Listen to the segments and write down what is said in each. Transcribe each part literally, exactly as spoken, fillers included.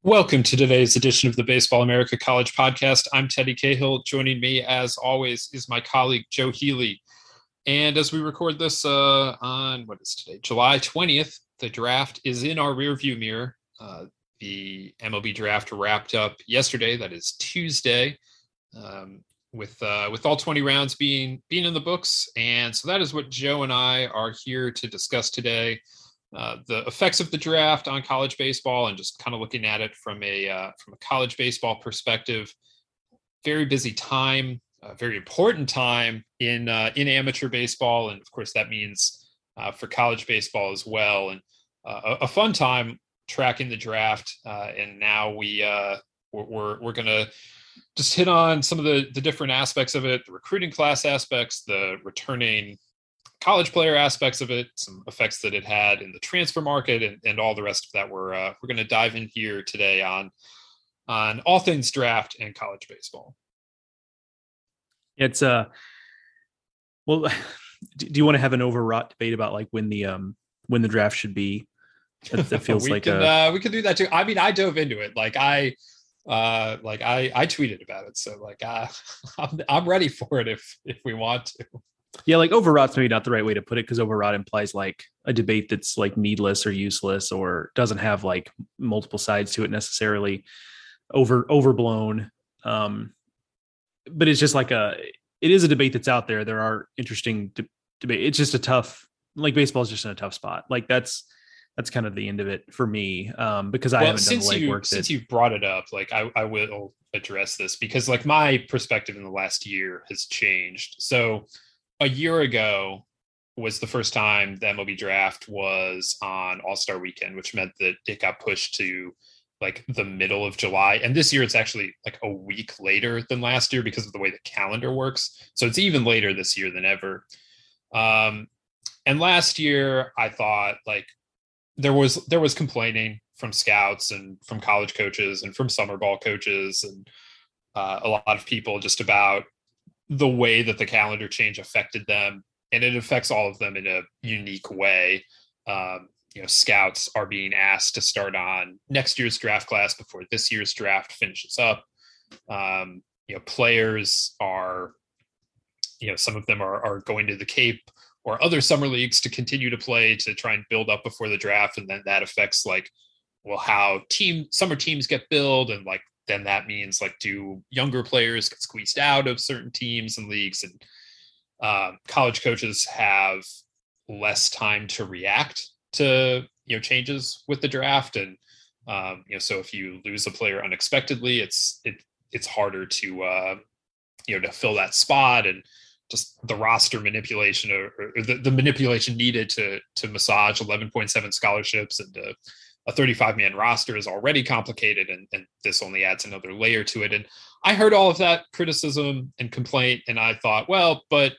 Welcome to today's edition of the Baseball America College Podcast. I'm Teddy Cahill. Joining me, as always, is my colleague Joe Healy. And as we record this uh, on what is today, July twentieth, the draft is in our rearview mirror. Uh, the M L B draft wrapped up yesterday. That is Tuesday, um, with uh, with all twenty rounds being being in the books. And so that is what Joe and I are here to discuss today. Uh, the effects of the draft on college baseball and just kind of looking at it from a uh, from a college baseball perspective. Very busy time, a very important time in uh, in amateur baseball, and of course that means uh, for college baseball as well. And uh, a, a fun time tracking the draft. Uh, and now we uh, we're we're, we're going to just hit on some of the the different aspects of it, the recruiting class aspects, the returning college player aspects of it, some effects that it had in the transfer market, and, and all the rest of that. We're uh, we're going to dive in here today on on all things draft and college baseball. It's uh well, do you want to have an overwrought debate about like when the um when the draft should be? That, that feels we like can a uh, we can do that too. I mean, I dove into it. Like I uh like I I tweeted about it. So like uh, I'm I'm ready for it if if we want to. yeah, like overwrought's maybe not the right way to put it because overwrought implies like a debate that's like needless or useless or doesn't have like multiple sides to it necessarily. Over overblown. Um, but it's just like a it is a debate that's out there. There are interesting de- debate. It's just a tough like baseball is just in a tough spot. Like that's that's kind of the end of it for me um, because I Well, haven't done the since you legwork that since you brought it up, like I, I will address this because like my perspective in the last year has changed. So a year ago was the first time the M L B draft was on All-Star weekend, which meant that it got pushed to like the middle of July. And this year it's actually like a week later than last year because of the way the calendar works. So it's even later this year than ever. Um, and last year I thought like there was there was complaining from scouts and from college coaches and from summer ball coaches and uh, a lot of people just about the way that the calendar change affected them, and it affects all of them in a unique way. Um, you know, scouts are being asked to start on next year's draft class before this year's draft finishes up. Um, you know, players are, you know, some of them are, are going to the Cape or other summer leagues to continue to play to try and build up before the draft, and then that affects like, well, how team summer teams get built, and like then that means like do younger players get squeezed out of certain teams and leagues, and um, college coaches have less time to react to you know changes with the draft, and um, you know so if you lose a player unexpectedly, it's it it's harder to uh, you know to fill that spot, and just the roster manipulation or, or the, the manipulation needed to to massage eleven point seven scholarships and uh, a thirty-five man roster is already complicated, and, and this only adds another layer to it. And I heard all of that criticism and complaint, and I thought, well, but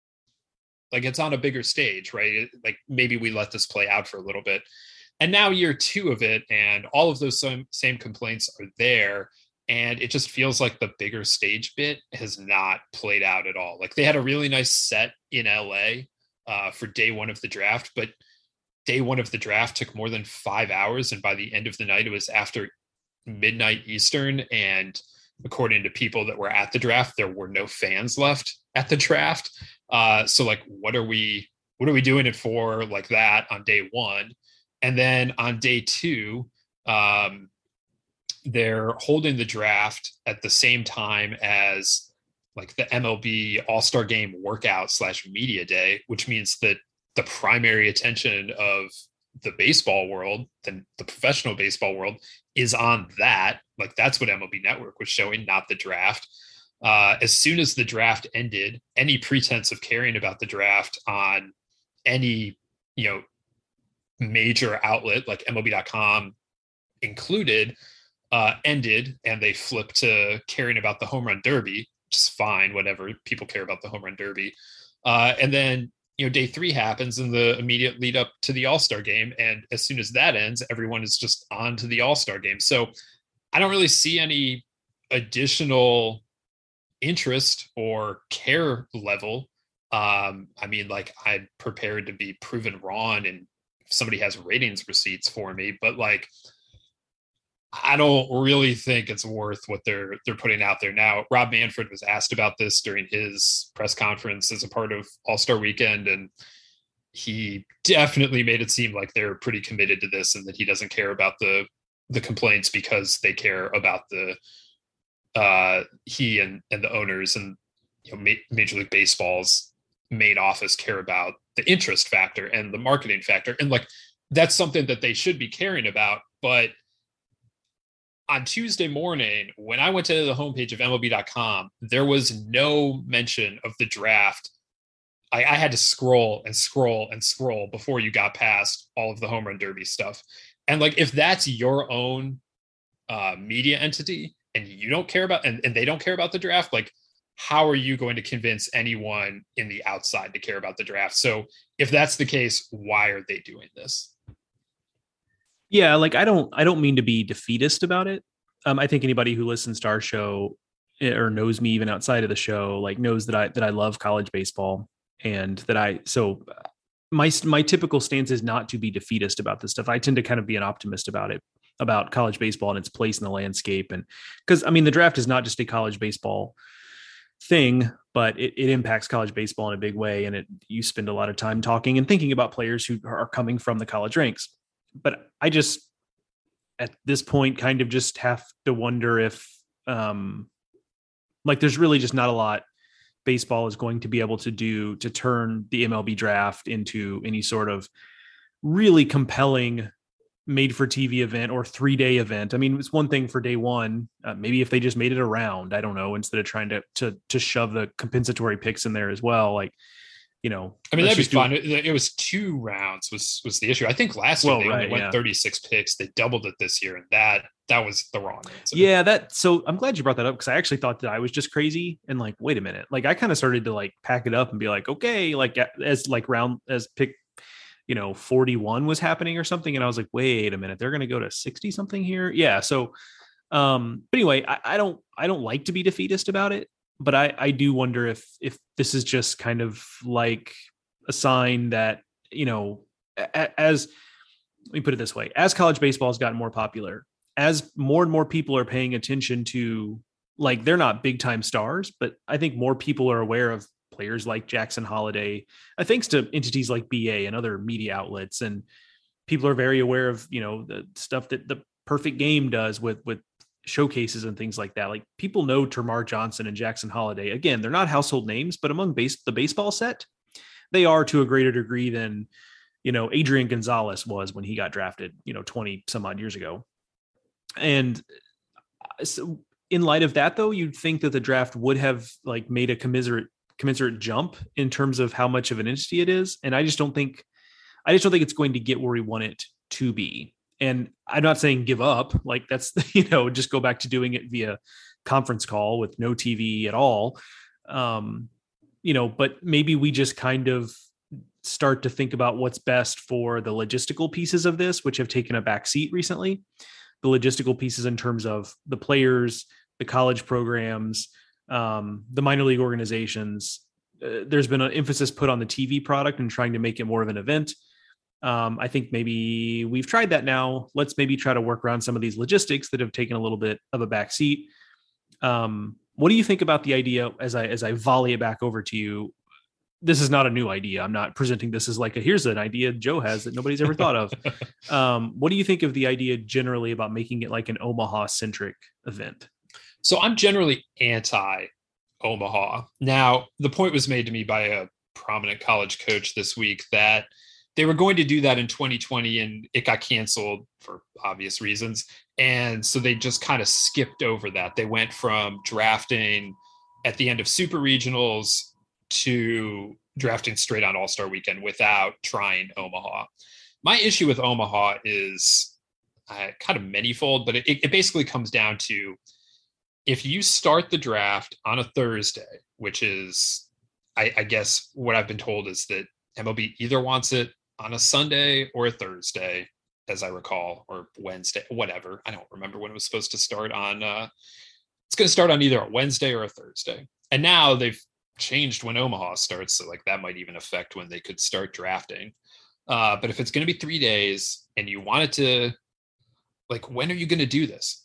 like it's on a bigger stage, right? Like maybe we let this play out for a little bit. And now year two of it, and all of those same, same complaints are there. And it just feels like the bigger stage bit has not played out at all. Like they had a really nice set in L A uh, for day one of the draft, but day one of the draft took more than five hours. And by the end of the night, it was after midnight Eastern. And according to people that were at the draft, there were no fans left at the draft. Uh, so like, what are we, what are we doing it for like that on day one? And then on day two, um, they're holding the draft at the same time as like the M L B All-Star Game workout slash media day, which means that the primary attention of the baseball world, the, the professional baseball world, is on that. Like that's what M L B Network was showing, not the draft. Uh, as soon as the draft ended, any pretense of caring about the draft on any, you know, major outlet like M L B dot com included, uh, ended, and they flipped to caring about the home run derby, which is fine, whatever. People care about the home run derby. Uh, and then, you know, day three happens in the immediate lead up to the All-Star game. And as soon as that ends, everyone is just on to the All-Star game. So I don't really see any additional interest or care level. Um, I mean, like I'm prepared to be proven wrong, and if somebody has ratings receipts for me, but like I don't really think it's worth what they're they're putting out there now. Rob Manfred was asked about this during his press conference as a part of All-Star Weekend, and he definitely made it seem like they're pretty committed to this and that he doesn't care about the the complaints because they care about the uh he and and the owners and you know Major League Baseball's main office care about the interest factor and the marketing factor, and like that's something that they should be caring about. But on Tuesday morning, when I went to the homepage of M L B dot com, there was no mention of the draft. I, I had to scroll and scroll and scroll before you got past all of the home run derby stuff. And like, if that's your own uh, media entity and you don't care about, and, and they don't care about the draft, like, how are you going to convince anyone in the outside to care about the draft? So if that's the case, why are they doing this? Yeah, like I don't I don't mean to be defeatist about it. Um, I think anybody who listens to our show or knows me even outside of the show, like knows that I that I love college baseball and that I so my my typical stance is not to be defeatist about this stuff. I tend to kind of be an optimist about it, about college baseball and its place in the landscape. And because I mean the draft is not just a college baseball thing, but it, it impacts college baseball in a big way. And it you spend a lot of time talking and thinking about players who are coming from the college ranks. But I just, at this point, kind of just have to wonder if, um, like, there's really just not a lot baseball is going to be able to do to turn the M L B draft into any sort of really compelling made for T V event or three day event. I mean, it's one thing for day one, uh, maybe if they just made it around, I don't know, instead of trying to, to, to shove the compensatory picks in there as well. Like, you know, I mean, that'd be fun. It, it was two rounds was was the issue. I think last year well, they right, only went yeah. thirty-six picks. They doubled it this year, and that that was the wrong answer. Yeah, that. So I'm glad you brought that up because I actually thought that I was just crazy and like, wait a minute. Like I kind of started to like pack it up and be like, okay, like as like round as pick, you know, forty-one was happening or something, and I was like, wait a minute, they're going to go to sixty something here. Yeah. So, um, but anyway, I, I don't I don't like to be defeatist about it. But I, I do wonder if if this is just kind of like a sign that, you know, as let me put it this way, as college baseball has gotten more popular, as more and more people are paying attention to, like, they're not big time stars, but I think more people are aware of players like Jackson Holliday, uh, thanks to entities like B A and other media outlets. And people are very aware of, you know, the stuff that the Perfect Game does with with showcases and things like that. Like people know Termarr Johnson and Jackson Holliday. Again, they're not household names, but among base the baseball set, they are to a greater degree than, you know, Adrian Gonzalez was when he got drafted, you know, twenty some odd years ago. And so in light of that, though, you'd think that the draft would have like made a commiserate commensurate jump in terms of how much of an entity it is. And I just don't think, I just don't think it's going to get where we want it to be. And I'm not saying give up, like that's, you know, just go back to doing it via conference call with no T V at all. Um, you know, but maybe we just kind of start to think about what's best for the logistical pieces of this, which have taken a back seat recently. The logistical pieces in terms of the players, the college programs, um, the minor league organizations. Uh, there's been an emphasis put on the T V product and trying to make it more of an event. Um, I think maybe we've tried that now. Let's maybe try to work around some of these logistics that have taken a little bit of a back seat. Um, what do you think about the idea as I, as I volley it back over to you? This is not a new idea. I'm not presenting this as like a, here's an idea Joe has that nobody's ever thought of. Um, what do you think of the idea generally about making it like an Omaha centric event? So I'm generally anti Omaha. Now, the point was made to me by a prominent college coach this week that they were going to do that in twenty twenty and it got canceled for obvious reasons. And so they just kind of skipped over that. They went from drafting at the end of super regionals to drafting straight on All-Star Weekend without trying Omaha. My issue with Omaha is uh, kind of manyfold, but it, it basically comes down to if you start the draft on a Thursday, which is, I, I guess what I've been told is that M L B either wants it on a Sunday or a Thursday, as I recall, or Wednesday, whatever. I don't remember when it was supposed to start on. Uh, it's going to start on either a Wednesday or a Thursday. And now they've changed when Omaha starts. So like that might even affect when they could start drafting. Uh, but if it's going to be three days and you want it to, like, when are you going to do this?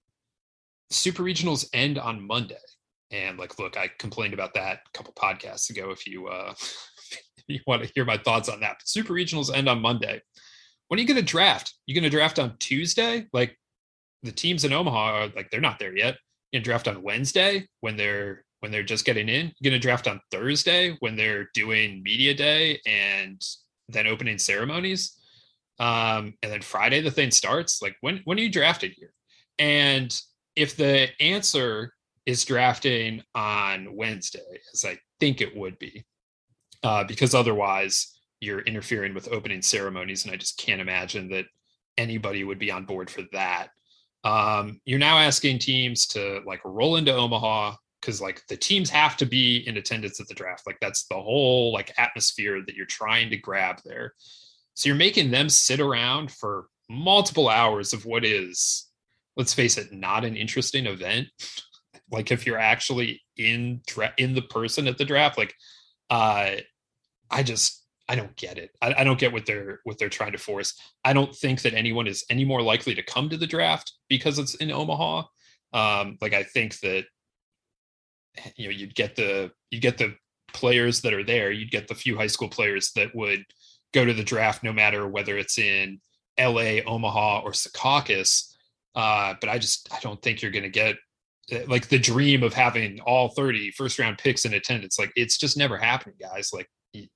Super regionals end on Monday. And like, look, I complained about that a couple podcasts ago. If you, uh, if you want to hear my thoughts on that, but super regionals end on Monday. When are you going to draft? You going to draft on Tuesday? Like, the teams in Omaha are like, they're not there yet. You're gonna draft on Wednesday when they're when they're just getting in. You're gonna draft on Thursday when they're doing media day and then opening ceremonies. Um, and then Friday the thing starts. Like, when when are you drafted here? And if the answer is drafting on Wednesday, as I think it would be, uh, because otherwise you're interfering with opening ceremonies, and I just can't imagine that anybody would be on board for that. Um, you're now asking teams to like roll into Omaha because like the teams have to be in attendance at the draft. Like, that's the whole like atmosphere that you're trying to grab there. So you're making them sit around for multiple hours of what is, let's face it, not an interesting event. Like, if you're actually in in the person at the draft, like, uh, I just I don't get it. I, I don't get what they're what they're trying to force. I don't think that anyone is any more likely to come to the draft because it's in Omaha. Um, like, I think that, you know, you'd get the you get the players that are there. You'd get the few high school players that would go to the draft, no matter whether it's in L A, Omaha, or Secaucus. Uh, but I just I don't think you're going to get like the dream of having all thirty first round picks in attendance. Like, it's just never happening, guys. Like,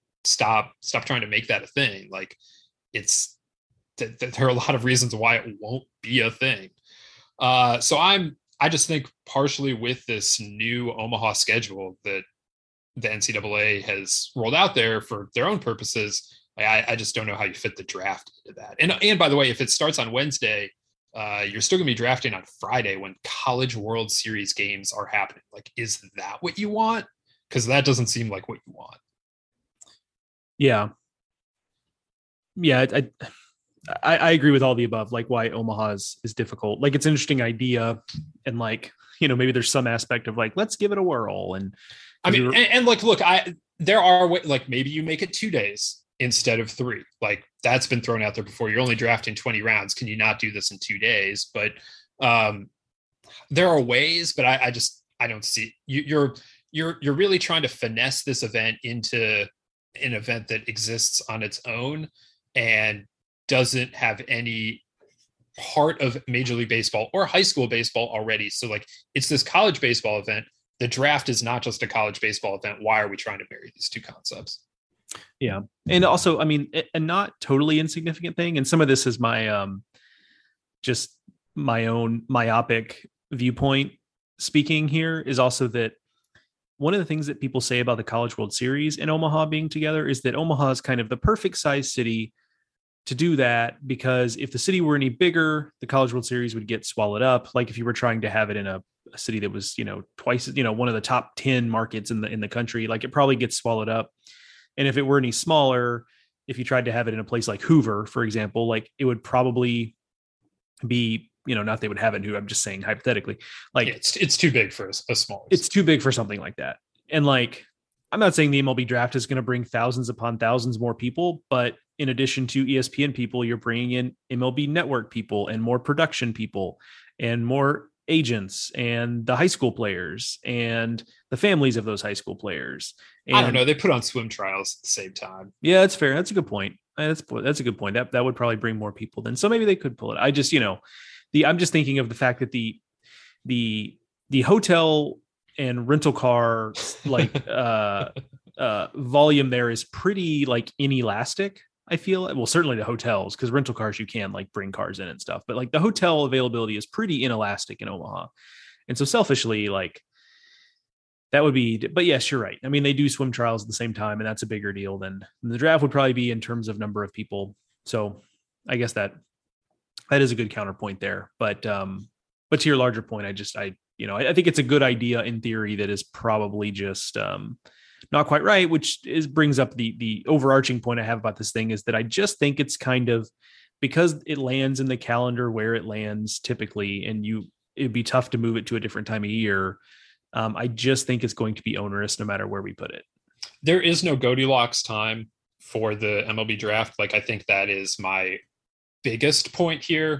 stop stop trying to make that a thing. Like, it's th- th- there are a lot of reasons why it won't be a thing. Uh, so I'm I just think partially with this new Omaha schedule that the N C double A has rolled out there for their own purposes, I, I just don't know how you fit the draft into that. And and by the way, if it starts on Wednesday, uh, you're still going to be drafting on Friday when College World Series games are happening. Like, is that what you want? Because that doesn't seem like what you want. Yeah. Yeah. I, I, I agree with all the above, like why Omaha is, is difficult. Like, it's an interesting idea. And like, you know, maybe there's some aspect of like, let's give it a whirl. And I mean, we were- and, and like, look, I, there are like, maybe you make it two days instead of three. Like, that's been thrown out there before. You're only drafting twenty rounds. Can you not do this in two days? But um, there are ways, but I, I just, I don't see you, you're, you're, you're really trying to finesse this event into an event that exists on its own and doesn't have any part of Major League Baseball or high school baseball already. So like, it's this college baseball event. The draft is not just a college baseball event. Why are we trying to marry these two concepts? Yeah. And also, I mean, a not totally insignificant thing. And some of this is my, um, just my own myopic viewpoint speaking here, is also that one of the things that people say about the College World Series and Omaha being together is that Omaha is kind of the perfect size city to do that, because if the city were any bigger, the College World Series would get swallowed up. Like, if you were trying to have it in a, a city that was, you know, twice, you know, one of the top ten markets in the, in the country, like, it probably gets swallowed up. And if it were any smaller, if you tried to have it in a place like Hoover, for example, like, it would probably be, you know, not they would have it in Hoover, I'm just saying hypothetically, like, yeah, it's it's too big for a, a small. It's too big for something like that. And like, I'm not saying the M L B draft is going to bring thousands upon thousands more people, but in addition to E S P N people, you're bringing in M L B network people and more production people and more agents and the high school players and the families of those high school players. And I don't know. They put on swim trials at the same time. Yeah, that's fair. That's a good point. That's that's a good point. That that would probably bring more people then. So maybe they could pull it. I just, you know, the I'm just thinking of the fact that the the the hotel and rental car like uh uh volume there is pretty like inelastic. I feel, well, certainly the hotels, because rental cars, you can like bring cars in and stuff, but like the hotel availability is pretty inelastic in Omaha. And so selfishly, like, that would be, but yes, you're right. I mean, they do swim trials at the same time, and that's a bigger deal than, than the draft would probably be in terms of number of people. So I guess that that is a good counterpoint there. But um, but to your larger point, I just I you know I, I think it's a good idea in theory that is probably just um, not quite right, which is brings up the the overarching point I have about this thing, is that I just think it's kind of, because it lands in the calendar where it lands typically, and you it'd be tough to move it to a different time of year. Um, I just think it's going to be onerous no matter where we put it. There is no Goldilocks time for the M L B draft. Like, I think that is my biggest point here.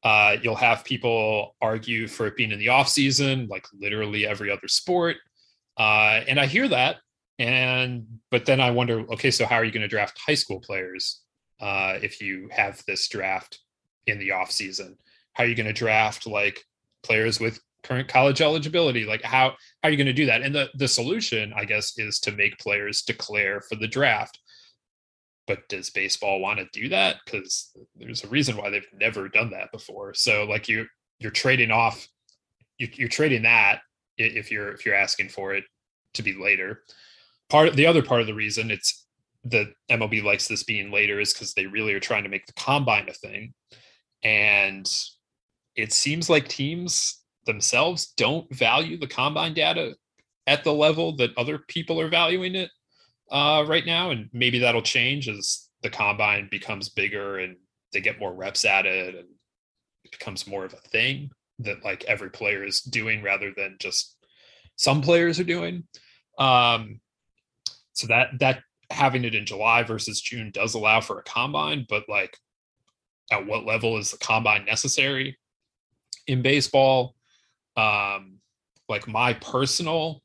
Uh, you'll have people argue for it being in the off season, like literally every other sport. Uh, and I hear that. And, but then I wonder, okay, so how are you going to draft high school players uh, if you have this draft in the off season? How are you going to draft like players with current college eligibility? Like how, how are you going to do that? And the, the solution, I guess, is to make players declare for the draft. But does baseball want to do that? Because there's a reason why they've never done that before. So like you, you're trading off, you, you're trading that if you're if you're asking for it to be later. Part of the other part of the reason it's the M L B likes this being later is because they really are trying to make the combine a thing, and it seems like teams themselves don't value the combine data at the level that other people are valuing it uh, right now. And maybe that'll change as the combine becomes bigger and they get more reps at it and it becomes more of a thing that like every player is doing rather than just some players are doing. Um, so that, that having it in July versus June does allow for a combine, but like at what level is the combine necessary in baseball? Um, like my personal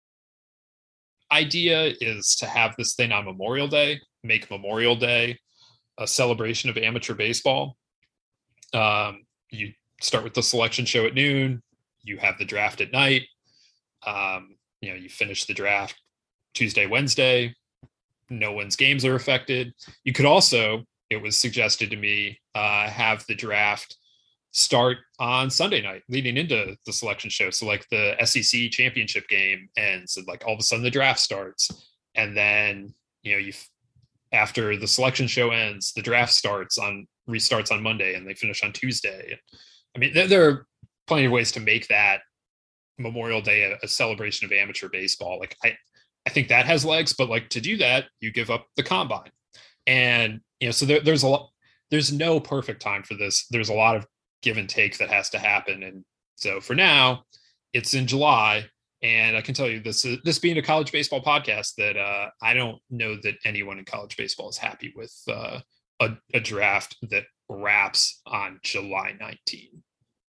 idea is to have this thing on Memorial Day, make Memorial Day a celebration of amateur baseball. Um, you start with the selection show at noon, you have the draft at night. Um, you know, you finish the draft Tuesday, Wednesday, no one's games are affected. You could also, it was suggested to me, uh, have the draft start on Sunday night leading into the selection show. So like the S E C championship game ends and like all of a sudden the draft starts. And then, you know, you after the selection show ends, the draft starts on restarts on Monday and they finish on Tuesday. I mean, there, there are plenty of ways to make that Memorial Day a, a celebration of amateur baseball. Like I, I think that has legs, but like to do that, you give up the combine. And, you know, so there, there's a lot, there's no perfect time for this. There's a lot of give and take that has to happen. And so for now, it's in July. And I can tell you this, is, this being a college baseball podcast, that uh, I don't know that anyone in college baseball is happy with uh, a, a draft that wraps on July nineteenth.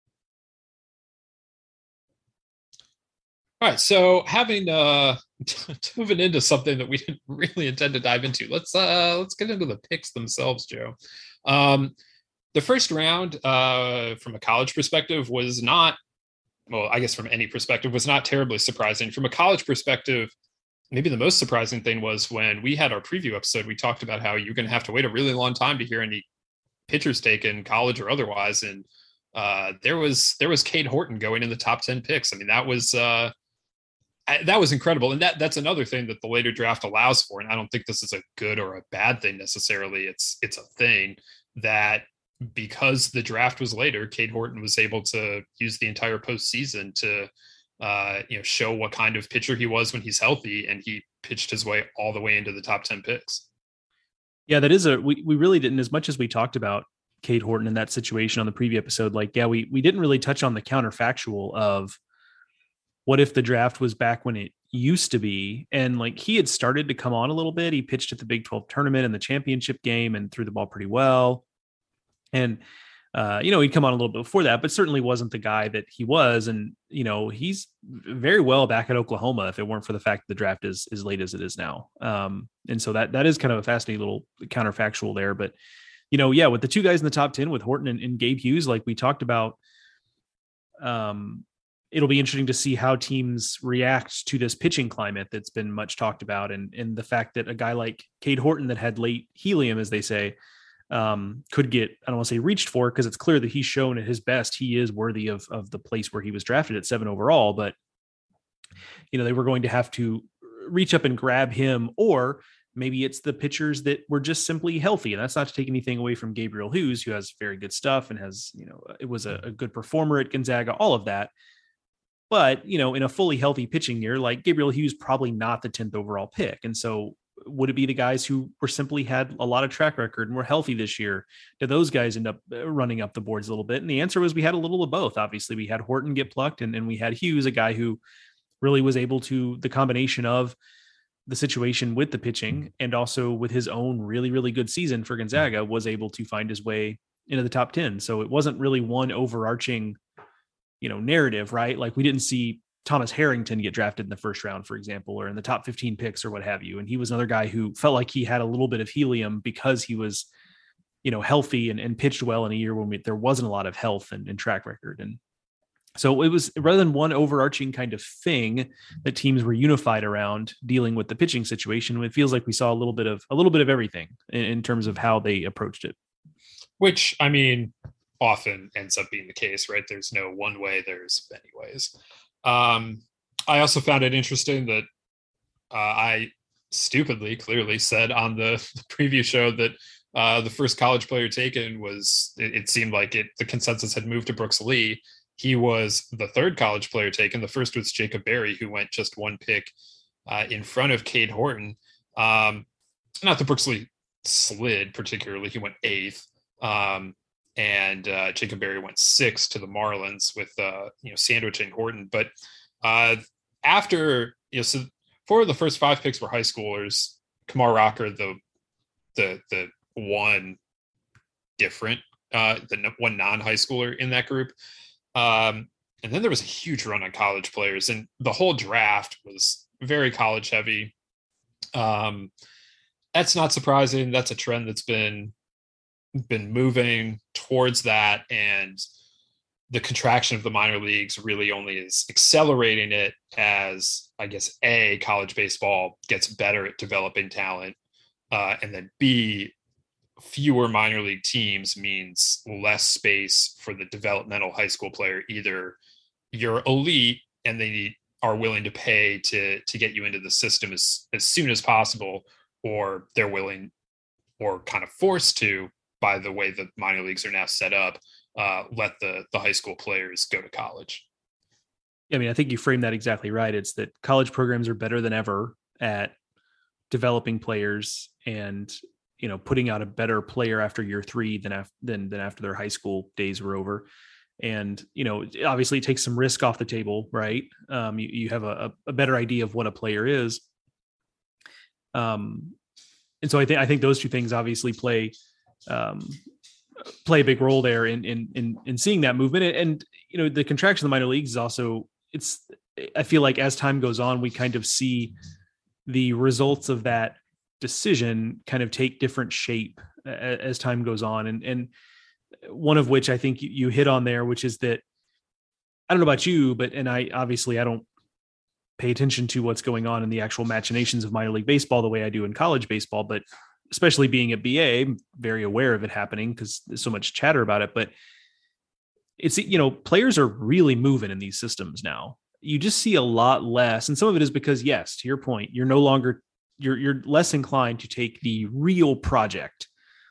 All right, so having uh, moving into something that we didn't really intend to dive into, let's uh, let's get into the picks themselves, Joe. Um, the first round, uh, from a college perspective, was not, well, I guess from any perspective, was not terribly surprising. From a college perspective, maybe the most surprising thing was when we had our preview episode, we talked about how you're going to have to wait a really long time to hear any pitchers taken, college or otherwise, and uh, there was there was Cade Horton going in the top ten picks. I mean, that was. Uh, that was incredible. And that that's another thing that the later draft allows for. And I don't think this is a good or a bad thing necessarily. It's, it's a thing that because the draft was later, Cade Horton was able to use the entire postseason to, uh, you know, show what kind of pitcher he was when he's healthy. And he pitched his way all the way into the top ten picks. Yeah, that is a, we, we really didn't, as much as we talked about Cade Horton in that situation on the preview episode, like, yeah, we, we didn't really touch on the counterfactual of, what if the draft was back when it used to be? And like he had started to come on a little bit. He pitched at the Big twelve tournament in the championship game and threw the ball pretty well. And, uh, you know, he'd come on a little bit before that, but certainly wasn't the guy that he was. And, you know, he's very well back at Oklahoma if it weren't for the fact that the draft is as late as it is now. Um, and so that that is kind of a fascinating little counterfactual there. But, you know, yeah, with the two guys in the top ten with Horton and, and Gabe Hughes, like we talked about, um, it'll be interesting to see how teams react to this pitching climate that's been much talked about. And, and the fact that a guy like Cade Horton that had late helium, as they say, um, could get, I don't want to say reached for, because it's clear that he's shown at his best, he is worthy of, of the place where he was drafted at seven overall. But, you know, they were going to have to reach up and grab him, or maybe it's the pitchers that were just simply healthy. And that's not to take anything away from Gabriel Hughes, who has very good stuff and has, you know, it was a, a good performer at Gonzaga, all of that. But, you know, in a fully healthy pitching year, like Gabriel Hughes, probably not the tenth overall pick. And so would it be the guys who were simply had a lot of track record and were healthy this year? Did those guys end up running up the boards a little bit? And the answer was we had a little of both. Obviously, we had Horton get plucked, and, and we had Hughes, a guy who really was able to, the combination of the situation with the pitching and also with his own really, really good season for Gonzaga, was able to find his way into the top ten. So it wasn't really one overarching, you know, narrative, right? Like we didn't see Thomas Harrington get drafted in the first round, for example, or in the top fifteen picks or what have you. And he was another guy who felt like he had a little bit of helium because he was, you know, healthy and, and pitched well in a year when we, there wasn't a lot of health and, and track record. And so it was, rather than one overarching kind of thing that teams were unified around dealing with the pitching situation, it feels like we saw a little bit of a little bit of everything in, in terms of how they approached it. Which, I mean, often ends up being the case, right? There's no one way, there's many ways. Um, I also found it interesting that uh, I stupidly, clearly said on the, the preview show that uh, the first college player taken was, it, it seemed like it, the consensus had moved to Brooks Lee. He was the third college player taken. The first was Jacob Berry, who went just one pick uh, in front of Cade Horton. Um, not that Brooks Lee slid particularly. He went eighth. Um, and uh, Jacob Berry went sixth to the Marlins with, uh, you know, sandwiching Horton. But uh, after, you know, so four of the first five picks were high schoolers. Kumar Rocker, the, the, the one different, uh, the one non-high schooler in that group. Um, and then there was a huge run on college players, and the whole draft was very college heavy. Um, that's not surprising. That's a trend that's been been moving towards that, and the contraction of the minor leagues really only is accelerating it as, I guess, A, college baseball gets better at developing talent, uh, and then B, fewer minor league teams means less space for the developmental high school player. Either you're elite and they need, are willing to pay to to get you into the system as, as soon as possible, or they're willing or kind of forced to, by the way the minor leagues are now set up, uh, let the the high school players go to college. I mean, I think you framed that exactly right. It's that college programs are better than ever at developing players and, you know, putting out a better player after year three than after than, than after their high school days were over. And, you know, obviously it takes some risk off the table, right? Um, you, you have a, a better idea of what a player is. Um, and so I think, I think those two things obviously play, um, play a big role there in, in, in, in seeing that movement. And, and, you know, the contraction of the minor leagues is also, it's, I feel like as time goes on, we kind of see the results of that decision kind of take different shape as time goes on. And, and one of which I think you hit on there, which is that, I don't know about you, but, and I, obviously I don't pay attention to what's going on in the actual machinations of minor league baseball the way I do in college baseball, but especially being at B A, I'm very aware of it happening because there's so much chatter about it. But it's, you know, players are really moving in these systems now. You just see a lot less. And some of it is because, yes, to your point, you're no longer, you're, you're less inclined to take the real project,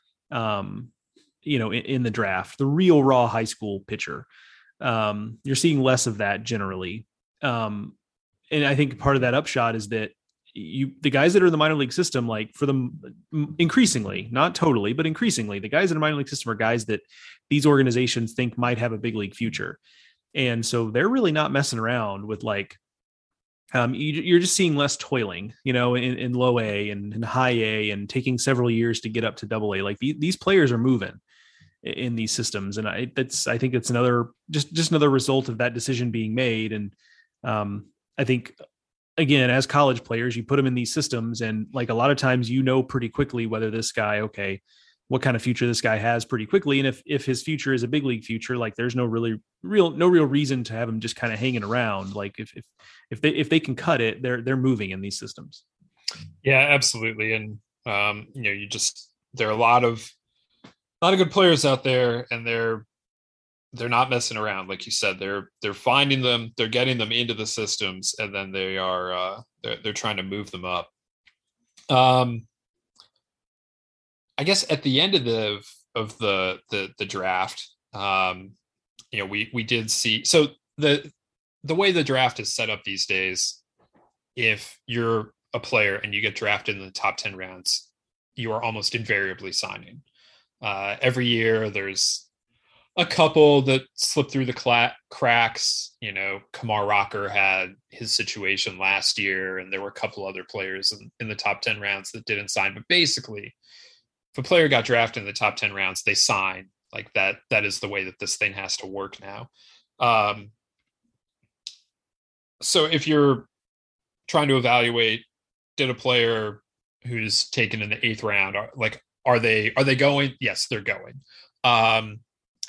um, you know, in, in the draft, the real raw high school pitcher. Um, you're seeing less of that generally. Um, and I think part of that upshot is that you, the guys that are in the minor league system, like for them increasingly, not totally, but increasingly, the guys in the minor league system are guys that these organizations think might have a big league future. And so they're really not messing around with like, um, you, you're just seeing less toiling, you know, in, in low A and, and high A and taking several years to get up to double A. Like the, these players are moving in these systems. And I, that's, I think it's another, just, just another result of that decision being made. And um, I think, again, as college players, you put them in these systems and like a lot of times, you know, pretty quickly whether this guy, okay, what kind of future this guy has pretty quickly. And if, if his future is a big league future, like there's no really real, no real reason to have him just kind of hanging around. Like if, if, if they, if they can cut it, they're, they're moving in these systems. Yeah, absolutely. And, um, you know, you just, there are a lot of, a lot of good players out there and they're, they're not messing around. Like you said, they're, they're finding them, they're getting them into the systems, and then they are, uh, they're, they're trying to move them up. Um, I guess at the end of the, of the, the, the draft, um, you know, we, we did see, so the, the way the draft is set up these days, if you're a player and you get drafted in the top ten rounds, you are almost invariably signing. Uh, every year there's a couple that slip through the cla- cracks. You know, Kumar Rocker had his situation last year, and there were a couple other players in, in the top ten rounds that didn't sign. But basically, if a player got drafted in the top ten rounds, they sign. Like that, that is the way that this thing has to work now. Um, so if you're trying to evaluate, did a player who's taken in the eighth round, are, like, are they, are they going? Yes, they're going. Um,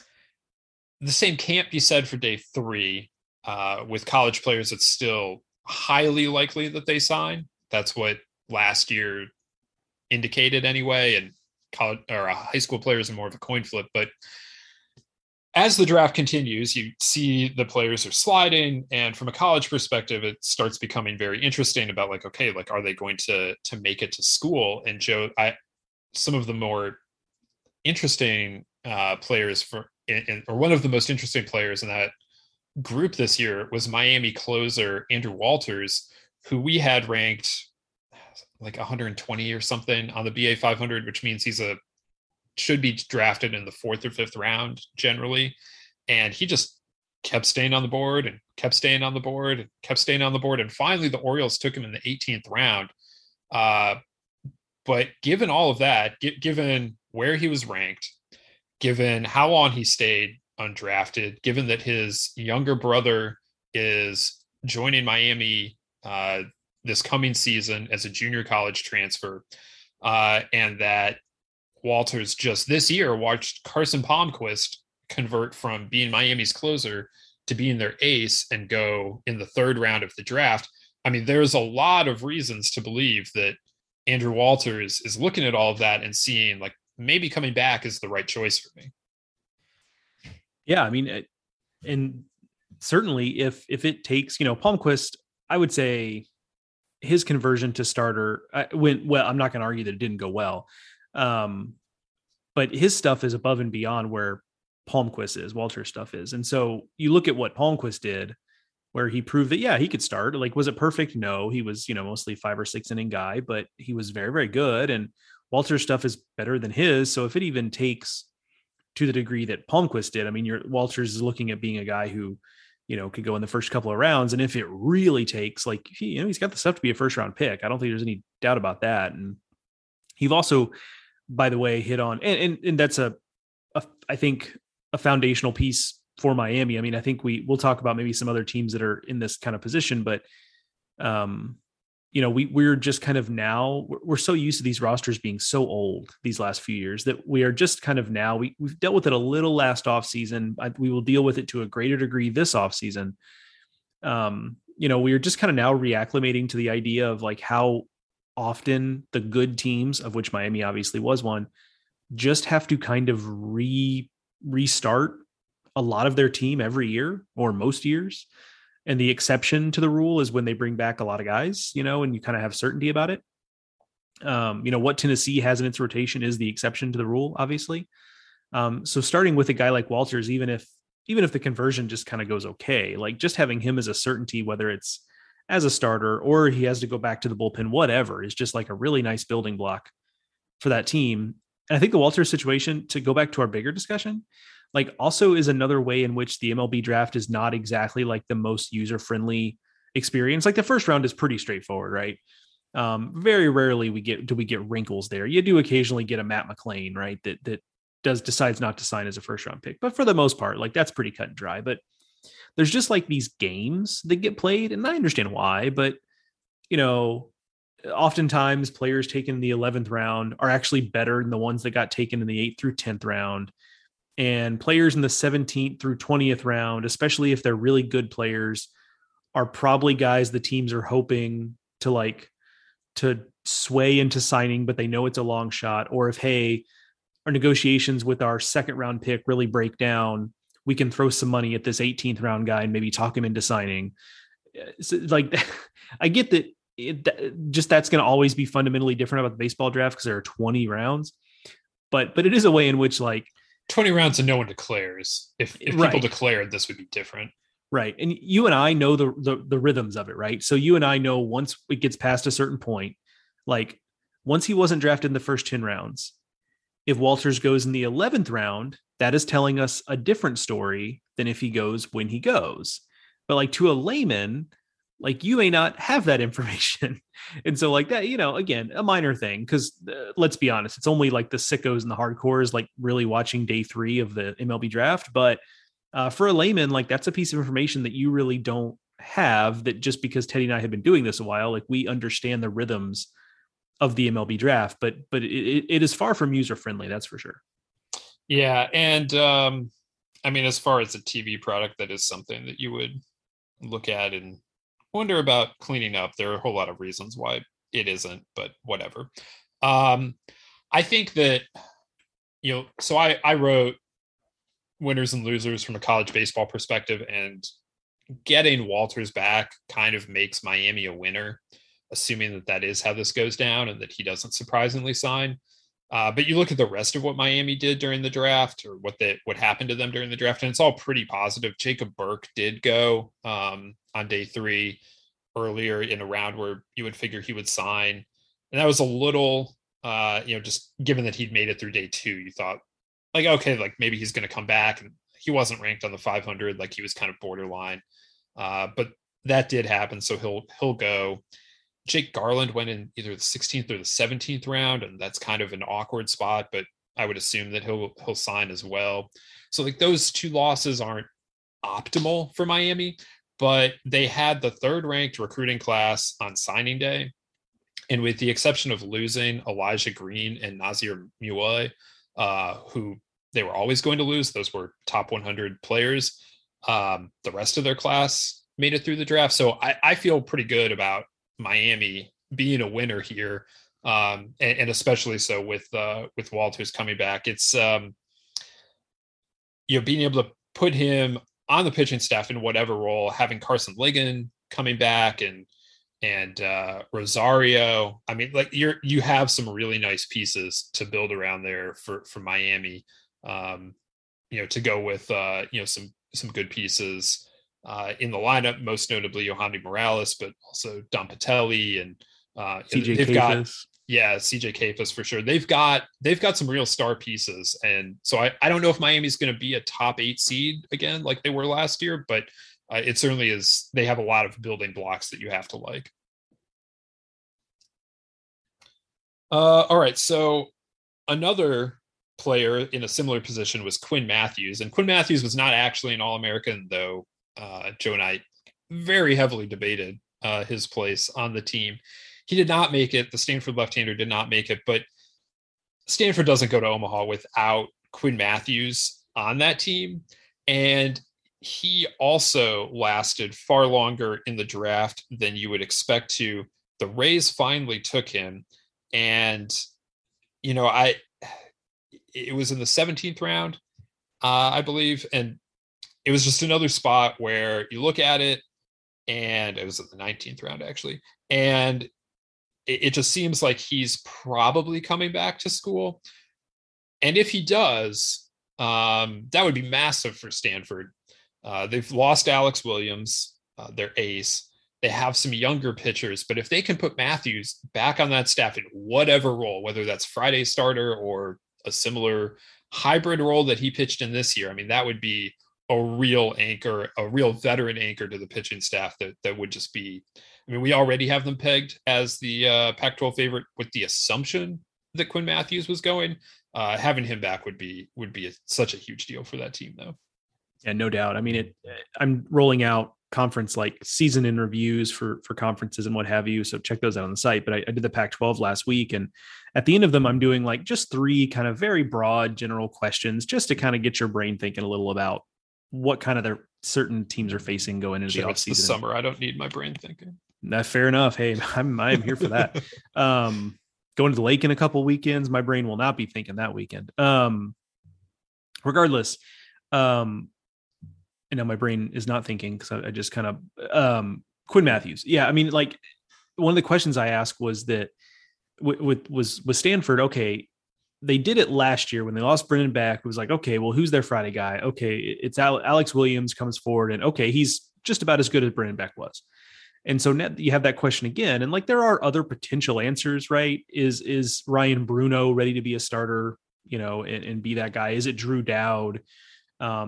the same can't be said for day three. Uh, with college players, it's still highly likely that they sign. That's what last year indicated anyway. And college or high school players are more of a coin flip. But as the draft continues, you see the players are sliding. And from a college perspective, it starts becoming very interesting about like, okay, like, are they going to, to make it to school? And Joe, I, some of the more interesting uh, players for, in, in, or one of the most interesting players in that group this year was Miami closer Andrew Walters, who we had ranked like one hundred twenty or something on the B A five hundred, which means he's a should be drafted in the fourth or fifth round generally. And he just kept staying on the board and kept staying on the board and kept staying on the board. And finally, the Orioles took him in the eighteenth round. Uh, but given all of that, g- given where he was ranked, given how long he stayed undrafted, given that his younger brother is joining Miami uh, this coming season as a junior college transfer, uh, and that Walters just this year watched Carson Palmquist convert from being Miami's closer to being their ace and go in the third round of the draft. I mean, there's a lot of reasons to believe that Andrew Walters is looking at all of that and seeing like maybe coming back is the right choice for me. Yeah, I mean, and certainly if if it takes, you know, Palmquist, I would say his conversion to starter went well. I'm not going to argue that it didn't go well, um, but his stuff is above and beyond where Palmquist is, Walter's stuff is. And so you look at what Palmquist did, where he proved that, yeah, he could start. Like, was it perfect? No, he was, you know, mostly five or six inning guy, but he was very, very good. And Walter's stuff is better than his. So if it even takes to the degree that Palmquist did, I mean, your Walters is looking at being a guy who, you know, could go in the first couple of rounds. And if it really takes, like, he, you know, he's got the stuff to be a first round pick. I don't think there's any doubt about that. And he've also, by the way, hit on, and, and, and that's a, a, I think a foundational piece for Miami. I mean, I think we we'll talk about maybe some other teams that are in this kind of position, but um, you know, we we're just kind of now we're, we're so used to these rosters being so old these last few years that we are just kind of now we we've dealt with it a little last off season. I, we will deal with it to a greater degree this off season. Um, you know, we are just kind of now reacclimating to the idea of like how often the good teams, of which Miami obviously was one, just have to kind of re restart a lot of their team every year or most years. And the exception to the rule is when they bring back a lot of guys, you know, and you kind of have certainty about it. Um, you know, what Tennessee has in its rotation is the exception to the rule, obviously. Um, so starting with a guy like Walters, even if, even if the conversion just kind of goes okay, like just having him as a certainty, whether it's as a starter or he has to go back to the bullpen, whatever, is just like a really nice building block for that team. And I think the Walters situation, to go back to our bigger discussion, like also is another way in which the M L B draft is not exactly like the most user-friendly experience. Like the first round is pretty straightforward, right? Um, very rarely we get, do we get wrinkles there. You do occasionally get a Matt McLain, right? That, that does decides not to sign as a first round pick, but for the most part, like that's pretty cut and dry. But there's just like these games that get played, and I understand why, but you know, oftentimes players taken in the eleventh round are actually better than the ones that got taken in the eighth through tenth round. And players in the seventeenth through twentieth round, especially if they're really good players, are probably guys the teams are hoping to like to sway into signing, but they know it's a long shot. Or if, hey, our negotiations with our second round pick really break down, we can throw some money at this eighteenth round guy and maybe talk him into signing. So, like, I get that it, just that's going to always be fundamentally different about the baseball draft because there are twenty rounds, but but it is a way in which like twenty rounds and no one declares. If if people right. declared, this would be different. Right. And you and I know the, the the rhythms of it, right? So you and I know once it gets past a certain point, like once he wasn't drafted in the first ten rounds, if Walters goes in the eleventh round, that is telling us a different story than if he goes when he goes. But like to a layman, like you may not have that information. And so like that, you know, again, a minor thing, because uh, let's be honest, it's only like the sickos and the hardcores like really watching day three of the M L B draft. But uh, for a layman, like that's a piece of information that you really don't have, that just because Teddy and I have been doing this a while, like we understand the rhythms of the M L B draft, but but it, it is far from user friendly, that's for sure. Yeah, and um, I mean, as far as a T V product, that is something that you would look at and wonder about cleaning up. There are a whole lot of reasons why it isn't, but whatever. Um, I think that, you know, so I, I wrote winners and losers from a college baseball perspective, and getting Walters back kind of makes Miami a winner, assuming that that is how this goes down and that he doesn't surprisingly sign. Uh, but you look at the rest of what Miami did during the draft, or what they, what happened to them during the draft, and it's all pretty positive. Jacob Burke did go um, on day three earlier in a round where you would figure he would sign. And that was a little, uh, you know, just given that he'd made it through day two, you thought like, okay, like maybe he's going to come back. And he wasn't ranked on the five hundred, like he was kind of borderline. Uh, but that did happen. So he'll, he'll go. Jake Garland went in either the sixteenth or the seventeenth round, and that's kind of an awkward spot, but I would assume that he'll he'll sign as well. So like those two losses aren't optimal for Miami, but they had the third ranked recruiting class on signing day. And with the exception of losing Elijah Green and Nazir Mue, uh, who they were always going to lose, those were top one hundred players. Um, the rest of their class made it through the draft. So I, I feel pretty good about Miami being a winner here, um, and, and especially so with uh, with Walters coming back. It's um, you know, being able to put him on the pitching staff in whatever role, having Carson Ligon coming back and and uh, Rosario. I mean, like you're you have some really nice pieces to build around there for for Miami. Um, you know, to go with uh, you know some some good pieces. Uh, in the lineup, most notably Yohandy Morales, but also Don Patelli and uh, C J they've Kayfus. got yeah C J Kayfus for sure. They've got they've got some real star pieces, and so I, I don't know if Miami's going to be a top eight seed again like they were last year, but uh, it certainly is. They have a lot of building blocks that you have to like. Uh, all right, so another player in a similar position was Quinn Matthews, and Quinn Matthews was not actually an All-American, though. Uh, Joe and I very heavily debated uh, his place on the team. He did not make it. The Stanford left-hander did not make it, but Stanford doesn't go to Omaha without Quinn Matthews on that team. And he also lasted far longer in the draft than you would expect to. The Rays finally took him. And, you know, I, it was in the seventeenth round, uh, I believe. And it was just another spot where you look at it, and it was at the nineteenth round, actually. And it, it just seems like he's probably coming back to school. And if he does, um, that would be massive for Stanford. Uh, they've lost Alex Williams, uh, their ace. They have some younger pitchers, but if they can put Matthews back on that staff in whatever role, whether that's Friday starter or a similar hybrid role that he pitched in this year, I mean, that would be a real anchor, a real veteran anchor to the pitching staff that that would just be, I mean, we already have them pegged as the uh, Pac twelve favorite with the assumption that Quinn Matthews was going. Uh, having him back would be, would be a, such a huge deal for that team though. Yeah, no doubt. I mean, it, I'm rolling out conference like season in reviews for, for conferences and what have you. So check those out on the site, but I, I did the Pac twelve last week, and at the end of them, I'm doing like just three kind of very broad general questions just to kind of get your brain thinking a little about what kind of their certain teams are facing going into sure, the it's offseason. The summer. I don't need my brain thinking. Not fair enough. Hey, I'm, I'm here for that. um, going to the lake in a couple weekends, my brain will not be thinking that weekend. Um, regardless, um, you know, my brain is not thinking because I, I just kind of, um, Quinn Matthews. Yeah. I mean, like one of the questions I asked was that with, with was, was Stanford. Okay. They did it last year when they lost Brennan back. It was like, okay, well, who's their Friday guy? Okay. It's Alex Williams comes forward, and okay, he's just about as good as Brennan Beck was. And so now you have that question again. And like, there are other potential answers, right? Is, is Ryan Bruno ready to be a starter, you know, and, and be that guy? Is it Drew Dowd? Um,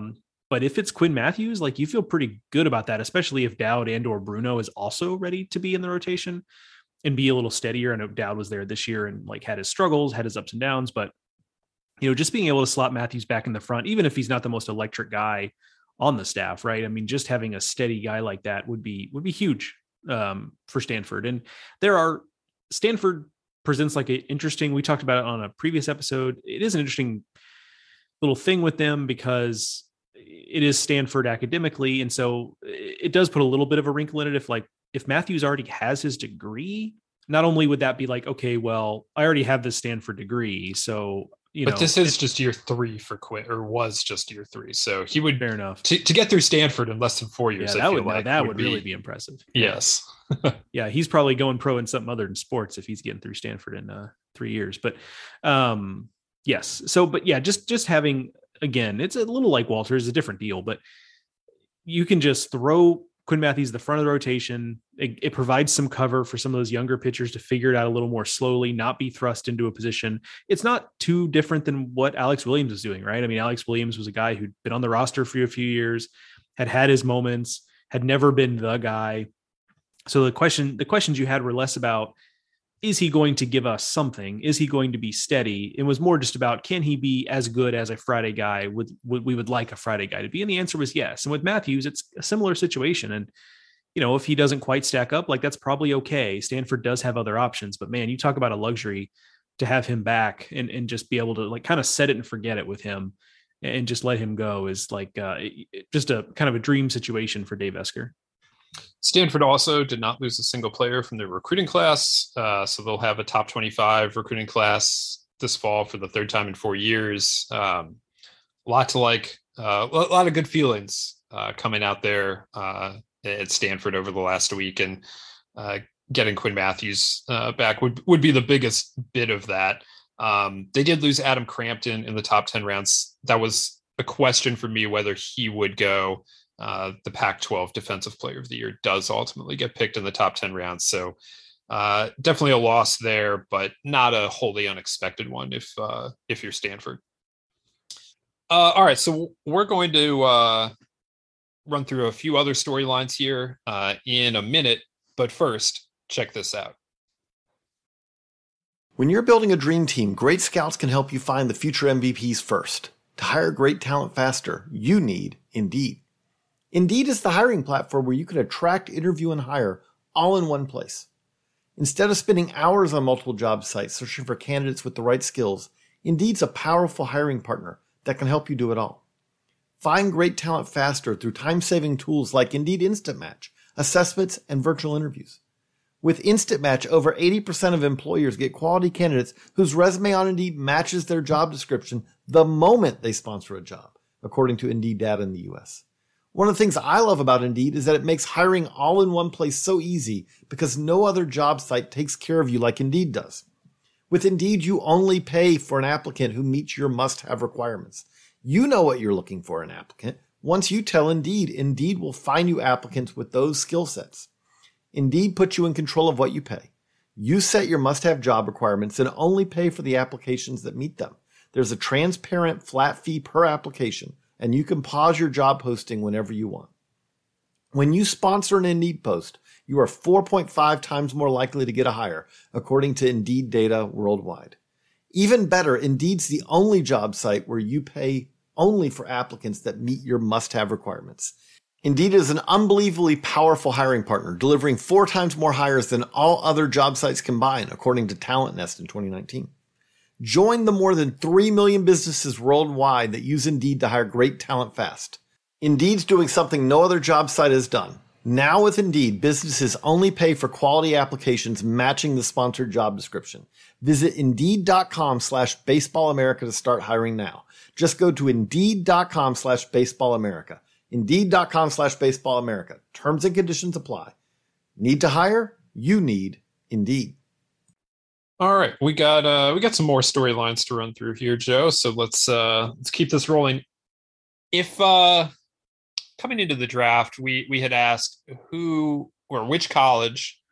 But if it's Quinn Matthews, like you feel pretty good about that, especially if Dowd and or Bruno is also ready to be in the rotation and be a little steadier. I know Dowd was there this year and like had his struggles, had his ups and downs, but you know, just being able to slot Matthews back in the front, even if he's not the most electric guy on the staff, right? I mean, just having a steady guy like that would be would be huge um, for Stanford. And there are Stanford presents like an interesting. We talked about it on a previous episode. It is an interesting little thing with them because it is Stanford academically, and so it does put a little bit of a wrinkle in it. If like if Matthews already has his degree, not only would that be like, okay, well, I already have this Stanford degree, so you but know, this is just year three for Quinn, or was just year three, so he would fair enough to, to get through Stanford in less than four years. Yeah, I that feel would like that would would be, really be impressive. Yes, yeah, he's probably going pro in something other than sports if he's getting through Stanford in uh, three years. But um, yes, so but yeah, just just having. Again, it's a little like Walters, a different deal, but you can just throw Quinn Matthews the front of the rotation. It, it provides some cover for some of those younger pitchers to figure it out a little more slowly, not be thrust into a position. It's not too different than what Alex Williams was doing, right? I mean, Alex Williams was a guy who'd been on the roster for a few years, had had his moments, had never been the guy. So the question, the questions you had were less about, is he going to give us something? Is he going to be steady? It was more just about, can he be as good as a Friday guy would, would we would like a Friday guy to be? And the answer was yes. And with Matthews, it's a similar situation. And, you know, if he doesn't quite stack up, like that's probably okay. Stanford does have other options, but man, you talk about a luxury to have him back and, and just be able to like kind of set it and forget it with him and just let him go is like uh, just a kind of a dream situation for Dave Esker. Stanford also did not lose a single player from their recruiting class. Uh, so they'll have a top twenty-five recruiting class this fall for the third time in four years. Um, a lot to like, uh, a lot of good feelings uh, coming out there uh, at Stanford over the last week. And uh, getting Quinn Matthews uh, back would, would be the biggest bit of that. Um, they did lose Adam Crampton in the top ten rounds. That was a question for me whether he would go. Uh, the Pac twelve Defensive Player of the Year does ultimately get picked in the top ten rounds. So uh, definitely a loss there, but not a wholly unexpected one if uh, if you're Stanford. Uh, all right, so we're going to uh, run through a few other storylines here uh, in a minute. But first, check this out. When you're building a dream team, Great Scouts can help you find the future M V Ps first. To hire great talent faster, you need Indeed. Indeed is the hiring platform where you can attract, interview, and hire all in one place. Instead of spending hours on multiple job sites searching for candidates with the right skills, Indeed's a powerful hiring partner that can help you do it all. Find great talent faster through time-saving tools like Indeed Instant Match, assessments, and virtual interviews. With Instant Match, over eighty percent of employers get quality candidates whose resume on Indeed matches their job description the moment they sponsor a job, according to Indeed data in the U S. One of the things I love about Indeed is that it makes hiring all in one place so easy because no other job site takes care of you like Indeed does. With Indeed, you only pay for an applicant who meets your must-have requirements. You know what you're looking for in an applicant. Once you tell Indeed, Indeed will find you applicants with those skill sets. Indeed puts you in control of what you pay. You set your must-have job requirements and only pay for the applications that meet them. There's a transparent flat fee per application, and you can pause your job posting whenever you want. When you sponsor an Indeed post, you are four point five times more likely to get a hire, according to Indeed data worldwide. Even better, Indeed's the only job site where you pay only for applicants that meet your must-have requirements. Indeed is an unbelievably powerful hiring partner, delivering four times more hires than all other job sites combined, according to Talent Nest in twenty nineteen. Join the more than three million businesses worldwide that use Indeed to hire great talent fast. Indeed's doing something no other job site has done. Now with Indeed, businesses only pay for quality applications matching the sponsored job description. Visit Indeed.com slash Baseball America to start hiring now. Just go to Indeed.com slash Baseball America. Indeed.com slash Baseball America. Terms and conditions apply. Need to hire? You need Indeed. All right, we got uh, we got some more storylines to run through here, Joe. So let's uh, let's keep this rolling. If uh, coming into the draft, we we had asked who or which college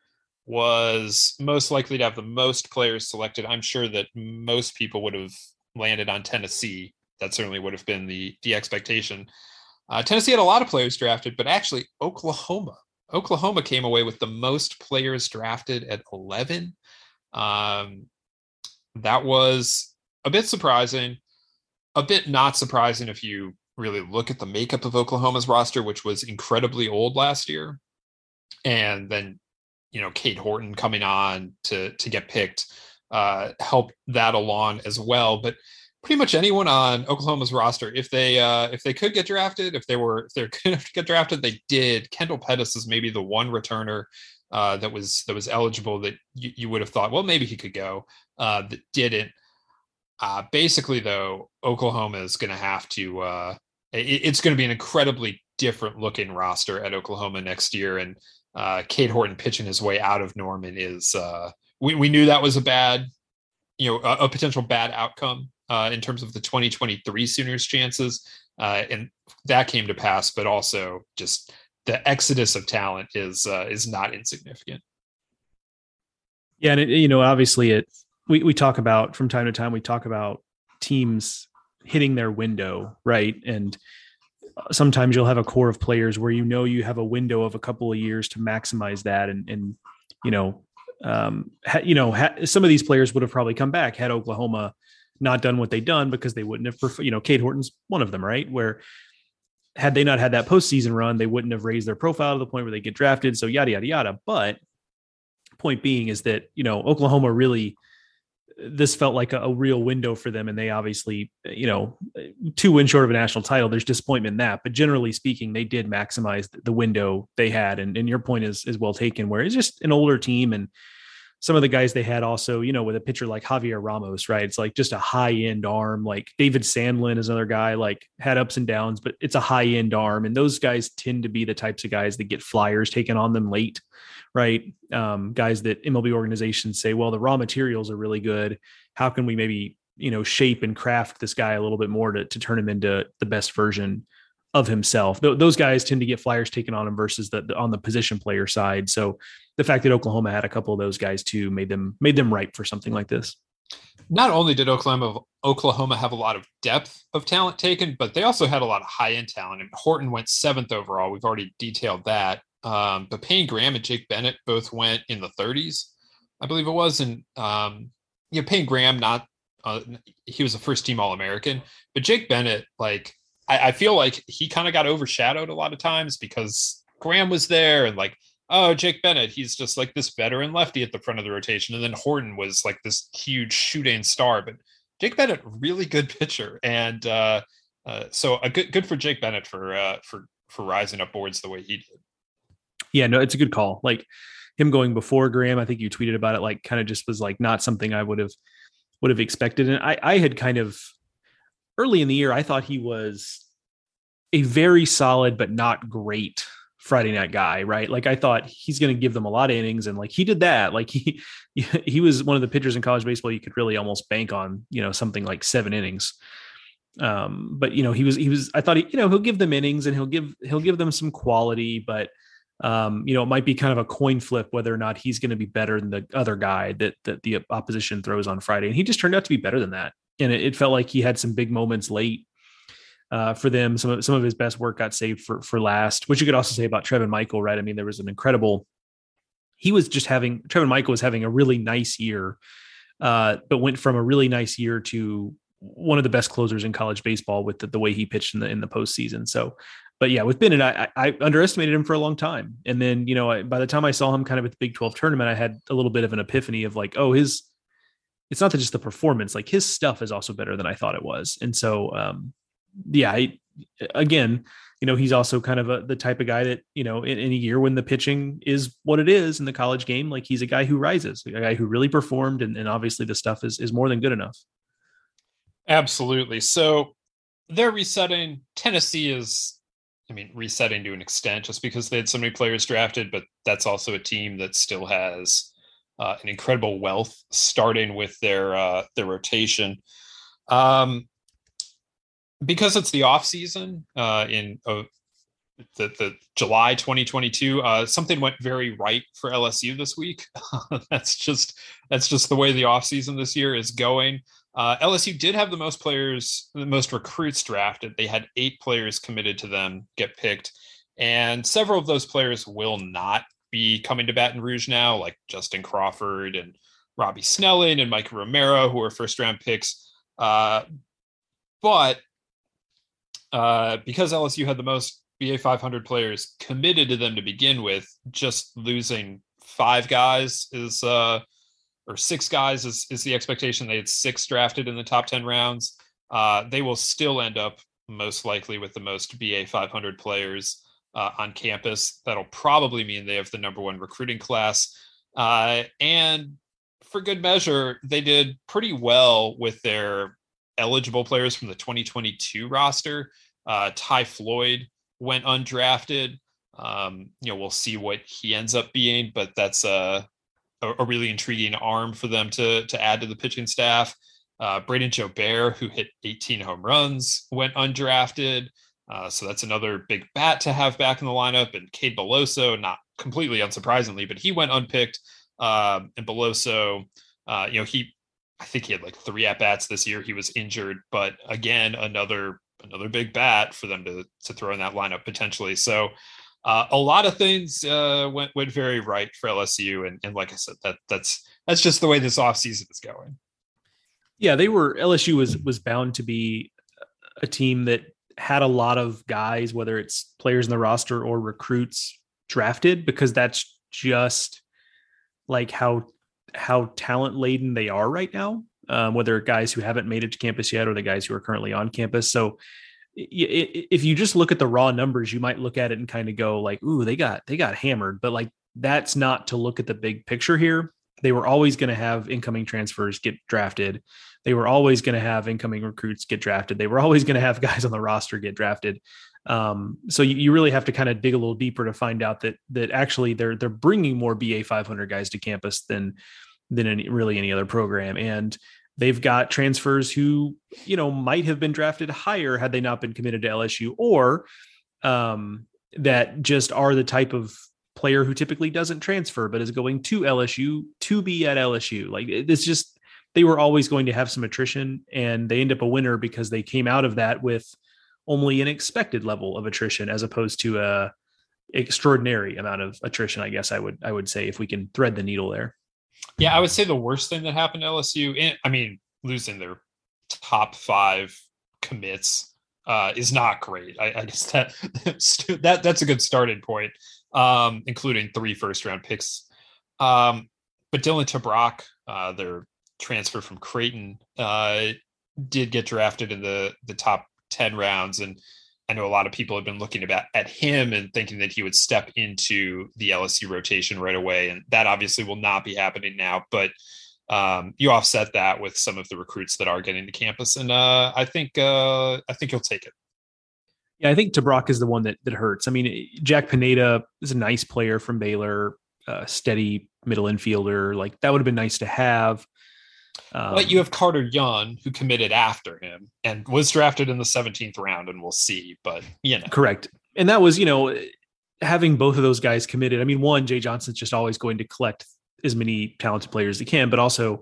was most likely to have the most players selected. I'm sure that most people would have landed on Tennessee. That certainly would have been the the expectation. Uh, Tennessee had a lot of players drafted, but actually Oklahoma, Oklahoma came away with the most players drafted at eleven. Um, that was a bit surprising, a bit not surprising if you really look at the makeup of Oklahoma's roster, which was incredibly old last year. And then, you know, Cade Horton coming on to, to get picked uh, helped that along as well. But pretty much anyone on Oklahoma's roster, if they uh, if they could get drafted, if they were if they're good enough to get drafted, they did. Kendall Pettis is maybe the one returner uh, that was that was eligible that you, you would have thought, well, maybe he could go, uh, that didn't. Uh, basically, though, Oklahoma is going to have to. Uh, it, it's going to be an incredibly different looking roster at Oklahoma next year, and uh, Cade Horton pitching his way out of Norman is. Uh, we we knew that was a bad, you know, a, a potential bad outcome uh, in terms of the twenty twenty-three Sooners' chances, uh, and that came to pass. But also, just the exodus of talent is uh, is not insignificant. Yeah, and it, you know, obviously, it we we talk about from time to time. We talk about teams hitting their window, right? And sometimes you'll have a core of players where you know you have a window of a couple of years to maximize that, and and you know. Um, ha, you know, ha, some of these players would have probably come back had Oklahoma not done what they done, because they wouldn't have, prefer, you know, Cade Horton's one of them, right? Where had they not had that postseason run, they wouldn't have raised their profile to the point where they get drafted. So yada, yada, yada. But point being is that, you know, Oklahoma really, this felt like a, a real window for them. And they obviously, you know, two wins short of a national title, there's disappointment in that, but generally speaking, they did maximize the window they had. And, and your point is, is well taken, where it's just an older team. And some of the guys they had also, you know, with a pitcher like Javier Ramos, right? It's like just a high end arm. Like David Sandlin is another guy, like had ups and downs, but it's a high end arm. And those guys tend to be the types of guys that get flyers taken on them late, right? Um, guys that M L B organizations say, well, the raw materials are really good. How can we maybe, you know, shape and craft this guy a little bit more to, to turn him into the best version of himself? Th- those guys tend to get flyers taken on him versus the, the on the position player side. So the fact that Oklahoma had a couple of those guys too made them made them ripe for something like this. Not only did Oklahoma Oklahoma have a lot of depth of talent taken, but they also had a lot of high end talent. And Horton went seventh overall. We've already detailed that. Um, but Payne Graham and Jake Bennett both went in the thirties, I believe it was. And um, you know, Payne Graham, not uh, he was a first team All American, but Jake Bennett, like I, I feel like he kind of got overshadowed a lot of times because Graham was there and like, oh, Jake Bennett, he's just like this veteran lefty at the front of the rotation. And then Horton was like this huge shooting star, but Jake Bennett, really good pitcher. And uh, uh, so a good, good for Jake Bennett for, uh, for, for rising up boards the way he did. Yeah, no, it's a good call. Like him going before Graham, I think you tweeted about it, like kind of just was like not something I would have, would have expected. And I, I had kind of early in the year, I thought he was a very solid, but not great Friday night guy, right? Like I thought he's going to give them a lot of innings, and like he did that. Like he he was one of the pitchers in college baseball you could really almost bank on, you know, something like seven innings. Um, but you know, he was he was I thought he, you know, he'll give them innings and he'll give he'll give them some quality, but um, you know, it might be kind of a coin flip whether or not he's going to be better than the other guy that that the opposition throws on Friday. And he just turned out to be better than that. And it, it felt like he had some big moments late. Uh, for them, some of some of his best work got saved for for last, which you could also say about Trevin Michael, right? I mean, there was an incredible. He was just having Trevin Michael was having a really nice year, uh, but went from a really nice year to one of the best closers in college baseball with the, the way he pitched in the in the postseason. So, but yeah, with Bennett, I, I underestimated him for a long time, and then you know, I, by the time I saw him kind of at the Big twelve tournament, I had a little bit of an epiphany of like, oh, his. It's not that just the performance, like his stuff is also better than I thought it was, and so. Um, Yeah, I, again, you know, he's also kind of a, the type of guy that, you know, in, in a year when the pitching is what it is in the college game, like he's a guy who rises, a guy who really performed. And, and obviously the stuff is, is more than good enough. Absolutely. So they're resetting. Tennessee is, I mean, resetting to an extent just because they had so many players drafted, but that's also a team that still has uh, an incredible wealth starting with their, uh, their rotation. Um, Because it's the off season uh, in uh, the, the July twenty twenty-two. Uh, something went very right for L S U this week. that's just that's just the way the offseason this year is going. Uh, L S U did have the most players, the most recruits drafted. They had eight players committed to them get picked, and several of those players will not be coming to Baton Rouge now, like Justin Crawford and Robbie Snelling and Mike Romero, who are first round picks. Uh, but uh, because L S U had the most B A five hundred players committed to them to begin with, just losing five guys is, uh, or six guys is, is the expectation. They had six drafted in the top ten rounds. Uh, they will still end up most likely with the most B A five hundred players uh, on campus. That'll probably mean they have the number one recruiting class. Uh, and for good measure, they did pretty well with their eligible players from the twenty twenty-two roster. Uh, Ty Floyd went undrafted. Um, you know, we'll see what he ends up being, but that's a, a, a really intriguing arm for them to, to add to the pitching staff. Uh, Braden Jobert, who hit eighteen home runs, went undrafted. Uh, so that's another big bat to have back in the lineup. And Cade Beloso, not completely unsurprisingly, but he went unpicked. Uh, and Beloso, uh, you know, he, I think he had like three at bats this year. He was injured, but again, another another big bat for them to to throw in that lineup potentially. So uh, a lot of things uh, went went very right for L S U, and and like I said, that that's that's just the way this offseason is going. Yeah, they were L S U was was bound to be a team that had a lot of guys, whether it's players in the roster or recruits drafted, because that's just like how how talent laden they are right now, um, whether guys who haven't made it to campus yet or the guys who are currently on campus. So if you just look at the raw numbers, you might look at it and kind of go like, ooh, they got, they got hammered, but like, that's not to look at the big picture here. They were always going to have incoming transfers get drafted. They were always going to have incoming recruits get drafted. They were always going to have guys on the roster get drafted. Um, so you, you really have to kind of dig a little deeper to find out that that actually they're they're bringing more B A five hundred guys to campus than than any, really any other program, and they've got transfers who you know might have been drafted higher had they not been committed to L S U, or um, that just are the type of player who typically doesn't transfer but is going to L S U to be at L S U. Like it's just they were always going to have some attrition, and they end up a winner because they came out of that with only an expected level of attrition as opposed to a extraordinary amount of attrition. I guess I would, I would say, if we can thread the needle there. Yeah. I would say the worst thing that happened to L S U, and I mean, losing their top five commits uh, is not great. I, I guess that, that that's a good starting point, um, including three first round picks. Um, but Dylan Tabrock, uh, their transfer from Creighton, uh, did get drafted in the, the top ten rounds. And I know a lot of people have been looking about at him and thinking that he would step into the L S U rotation right away. And that obviously will not be happening now, but um, you offset that with some of the recruits that are getting to campus. And uh, I think, uh, I think he'll take it. Yeah. I think Tabrock is the one that, that hurts. I mean, Jack Pineda is a nice player from Baylor, uh, steady middle infielder. Like that would have been nice to have. Um, but you have Carter Young, who committed after him and was drafted in the seventeenth round, and we'll see. But you know, correct. And that was, you know, having both of those guys committed. I mean, one, Jay Johnson's just always going to collect as many talented players as he can, but also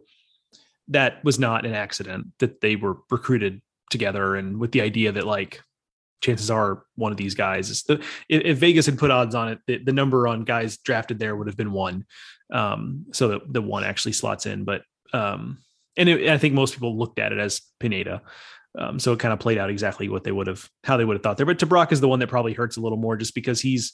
that was not an accident that they were recruited together, and with the idea that like chances are one of these guys is the if, if Vegas had put odds on it, the, the number on guys drafted there would have been one. Um, so that the one actually slots in, but um, and it, I think most people looked at it as Pineda. Um, so it kind of played out exactly what they would have, how they would have thought there. But Tabrock is the one that probably hurts a little more just because he's,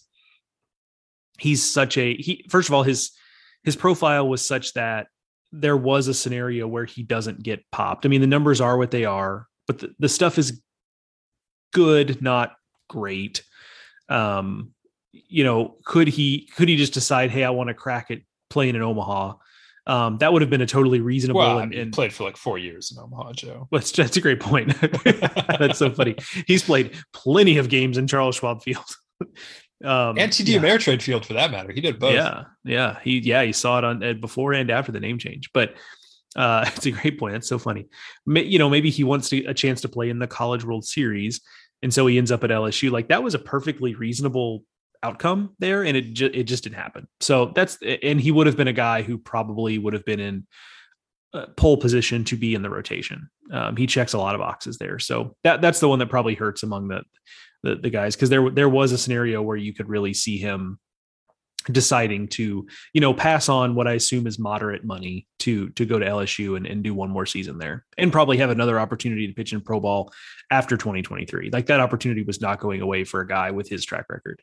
he's such a, he, first of all, his, his profile was such that there was a scenario where he doesn't get popped. I mean, the numbers are what they are, but the, the stuff is good, not great. Um, you know, could he, could he just decide, hey, I want to crack it playing in Omaha? Um, that would have been a totally reasonable. Well, and, and played for like four years in Omaha, Joe. That's, that's a great point. That's so funny. He's played plenty of games in Charles Schwab Field. um, and T D yeah. Ameritrade Field for that matter. He did both. Yeah, yeah. He yeah he saw it on uh, before and after the name change. But uh, it's a great point. That's so funny. May, you know, maybe he wants to, a chance to play in the College World Series, And so he ends up at L S U. Like that was a perfectly reasonable outcome there. And it, ju- it just didn't happen. So that's, and he would have been a guy who probably would have been in uh, pole position to be in the rotation. Um, he checks a lot of boxes there. So that that's the one that probably hurts among the, the, the guys. Cause there, there was a scenario where you could really see him deciding to, you know, pass on what I assume is moderate money to, to go to L S U and, and do one more season there and probably have another opportunity to pitch in pro ball after twenty twenty-three. Like that opportunity was not going away for a guy with his track record.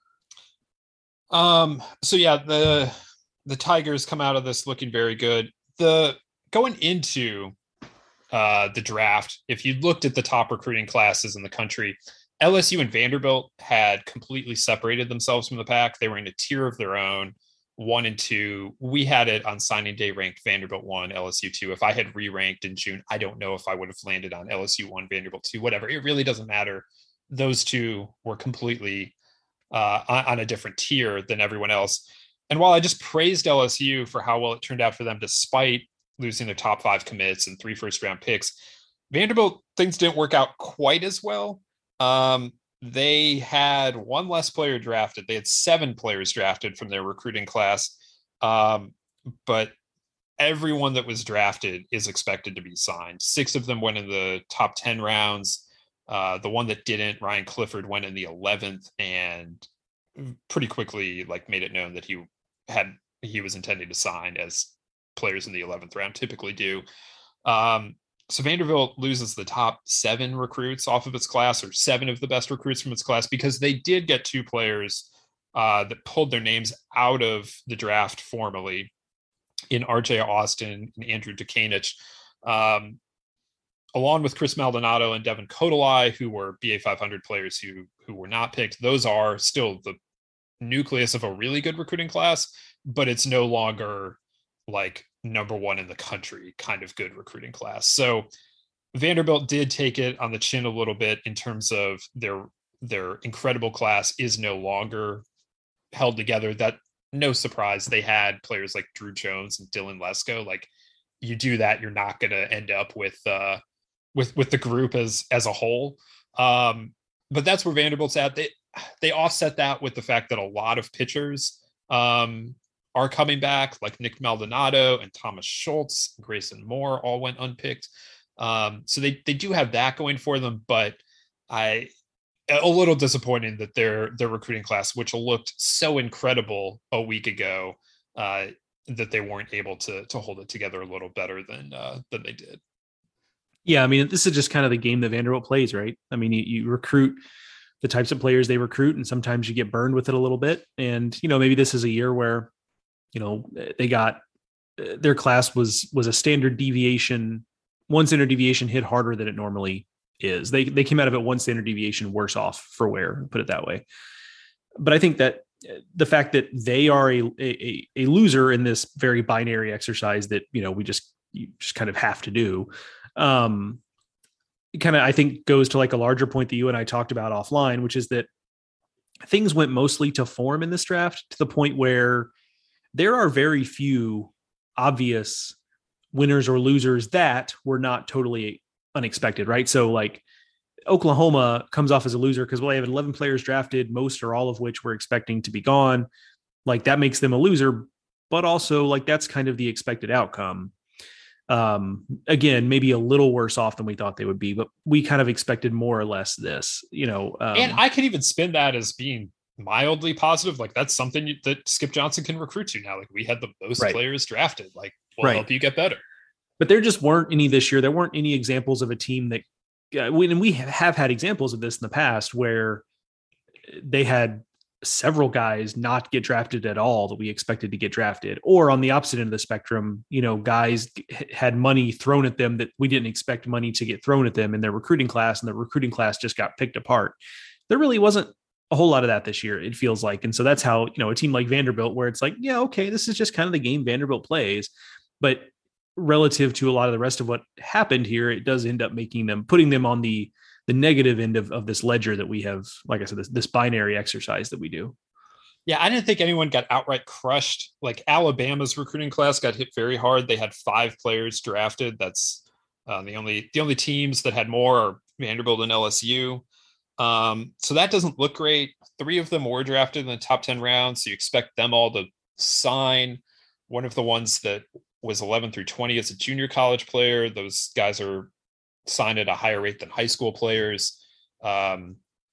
Um, so yeah, the, the Tigers come out of this looking very good. The going into uh, the draft, if you looked at the top recruiting classes in the country, L S U and Vanderbilt had completely separated themselves from the pack. They were in a tier of their own, one and two. We had it on signing day ranked Vanderbilt one, L S U two. If I had re-ranked in June, I don't know if I would have landed on L S U one, Vanderbilt two, whatever. It really doesn't matter. Those two were completely uh, on, on a different tier than everyone else. And while I just praised L S U for how well it turned out for them, despite losing their top five commits and three first round picks, Vanderbilt, things didn't work out quite as well. Um, they had one less player drafted. They had seven players drafted from their recruiting class. Um, but everyone that was drafted is expected to be signed. Six of them went in the top ten rounds. Uh, the one that didn't, Ryan Clifford, went in the eleventh and pretty quickly like made it known that he had, he was intending to sign, as players in the eleventh round typically do. Um, So Vanderbilt loses the top seven recruits off of its class, or seven of the best recruits from its class, because they did get two players uh, that pulled their names out of the draft formally in R J Austin and Andrew Dukanich, um, along with Chris Maldonado and Devin Kodalai, who were B A five hundred players who, who were not picked. Those are still the nucleus of a really good recruiting class, but it's no longer like number one in the country kind of good recruiting class. So Vanderbilt did take it on the chin a little bit in terms of their their incredible class is no longer held together. That, no surprise, they had players like Drew Jones and Dylan Lesko. Like, you do that, you're not going to end up with uh with with the group as as a whole. Um but that's where Vanderbilt's at. They they offset that with the fact that a lot of pitchers um are coming back, like Nick Maldonado and Thomas Schultz, Grayson Moore all went unpicked. Um, so they they do have that going for them, but I a little disappointing that their their recruiting class, which looked so incredible a week ago, uh, that they weren't able to to hold it together a little better than uh, than they did. Yeah, I mean, this is just kind of the game that Vanderbilt plays, right? I mean, you, you recruit the types of players they recruit, and sometimes you get burned with it a little bit. And you know, maybe this is a year where, you know, they got their class was was a standard deviation. One standard deviation hit harder than it normally is. They they came out of it one standard deviation worse off for wear, put it that way. But I think that the fact that they are a a, a loser in this very binary exercise that, you know, we just you just kind of have to do, um, kind of I think goes to like a larger point that you and I talked about offline, which is that things went mostly to form in this draft, to the point where there are very few obvious winners or losers that were not totally unexpected, right? So like Oklahoma comes off as a loser because, well, they have eleven players drafted, most or all of which we're expecting to be gone. Like that makes them a loser, but also like that's kind of the expected outcome. Um, again, maybe a little worse off than we thought they would be, but we kind of expected more or less this, you know. Um, and I could even spin that as being mildly positive. Like that's something you, that Skip Johnson can recruit to now. Like we had the most right. players drafted, like we'll right. help you get better. But there just weren't any this year. There weren't any examples of a team that, uh, we, and we have had examples of this in the past where they had several guys not get drafted at all that we expected to get drafted, or on the opposite end of the spectrum, you know, guys had money thrown at them that we didn't expect money to get thrown at them in their recruiting class, and the recruiting class just got picked apart. There really wasn't a whole lot of that this year, it feels like. And so that's how, you know, a team like Vanderbilt, where it's like, yeah, okay, this is just kind of the game Vanderbilt plays, but relative to a lot of the rest of what happened here, it does end up making them, putting them on the the negative end of, of this ledger that we have, like I said, this, this binary exercise that we do. Yeah, I didn't think anyone got outright crushed. Like Alabama's recruiting class got hit very hard. They had five players drafted. That's uh, the only the only teams that had more are Vanderbilt and L S U. Um, so that doesn't look great. Three of them were drafted in the top ten rounds, so you expect them all to sign. One of the ones that was eleven through twenty as a junior college player. Those guys are signed at a higher rate than high school players. Um,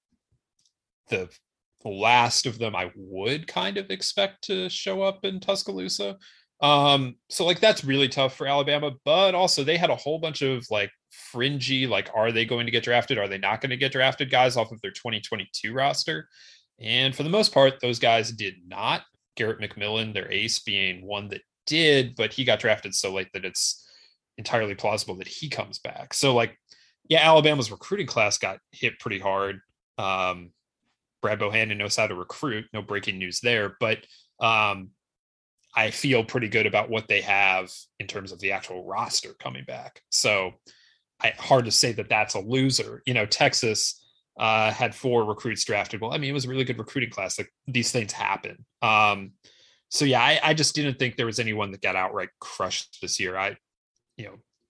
the last of them I would kind of expect to show up in Tuscaloosa. Um, so like that's really tough for Alabama, but also they had a whole bunch of like fringy, like, are they going to get drafted? Are they not going to get drafted guys off of their twenty twenty-two roster? And for the most part, those guys did not. Garrett McMillan, their ace, being one that did, but he got drafted so late that it's entirely plausible that he comes back. So like, yeah, Alabama's recruiting class got hit pretty hard. Um, Brad Bohannon knows how to recruit. No breaking news there, but um, I feel pretty good about what they have in terms of the actual roster coming back. So I, hard to say that that's a loser. You know, Texas uh, had four recruits drafted. Well, I mean, it was a really good recruiting class. Like these things happen. Um, so yeah, I, I just didn't think there was anyone that got outright crushed this year. I, you know,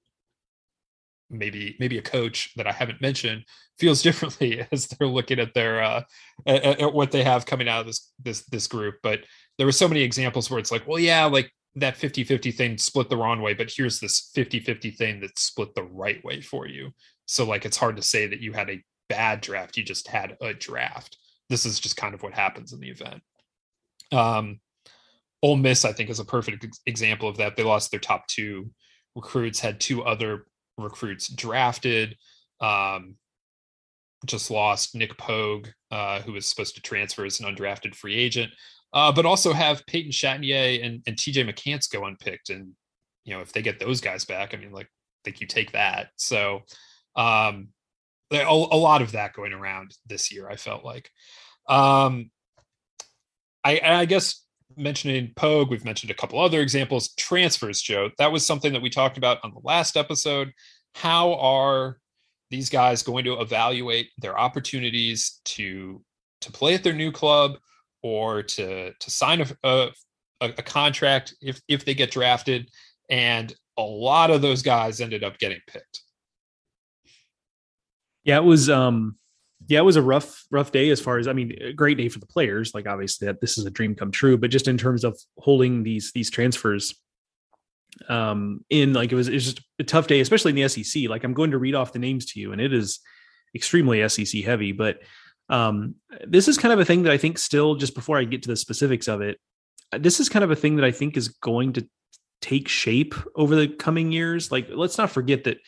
maybe maybe a coach that I haven't mentioned feels differently as they're looking at their uh, at, at what they have coming out of this this this group. But there were so many examples where it's like, well, yeah, like that fifty-fifty thing split the wrong way, but here's this fifty-fifty thing that split the right way for you. So like, it's hard to say that you had a bad draft. You just had a draft. This is just kind of what happens in the event. Um, Ole Miss, I think, is a perfect ex- example of that. They lost their top two recruits, had two other recruits drafted. Um, just lost Nick Pogue, uh, who was supposed to transfer as an undrafted free agent, uh, but also have Peyton Chatinier and, and T J McCants go unpicked. And, you know, if they get those guys back, I mean, like, I think you take that. So um, a, a lot of that going around this year, I felt like. Um, I, I guess mentioning Pogue, we've mentioned a couple other examples. Transfers, Joe, that was something that we talked about on the last episode. How are these guys going to evaluate their opportunities to to play at their new club or to to sign a, a, a contract if if they get drafted? And a lot of those guys ended up getting picked. Yeah, it was um yeah, it was a rough, rough day as far as, I mean, a great day for the players. Like, obviously that this is a dream come true, but just in terms of holding these, these transfers um, in, like, it was, it was just a tough day, especially in the S E C. Like, I'm going to read off the names to you, and it is extremely S E C heavy, but um, this is kind of a thing that I think still, just before I get to the specifics of it, this is kind of a thing that I think is going to take shape over the coming years. Like, let's not forget that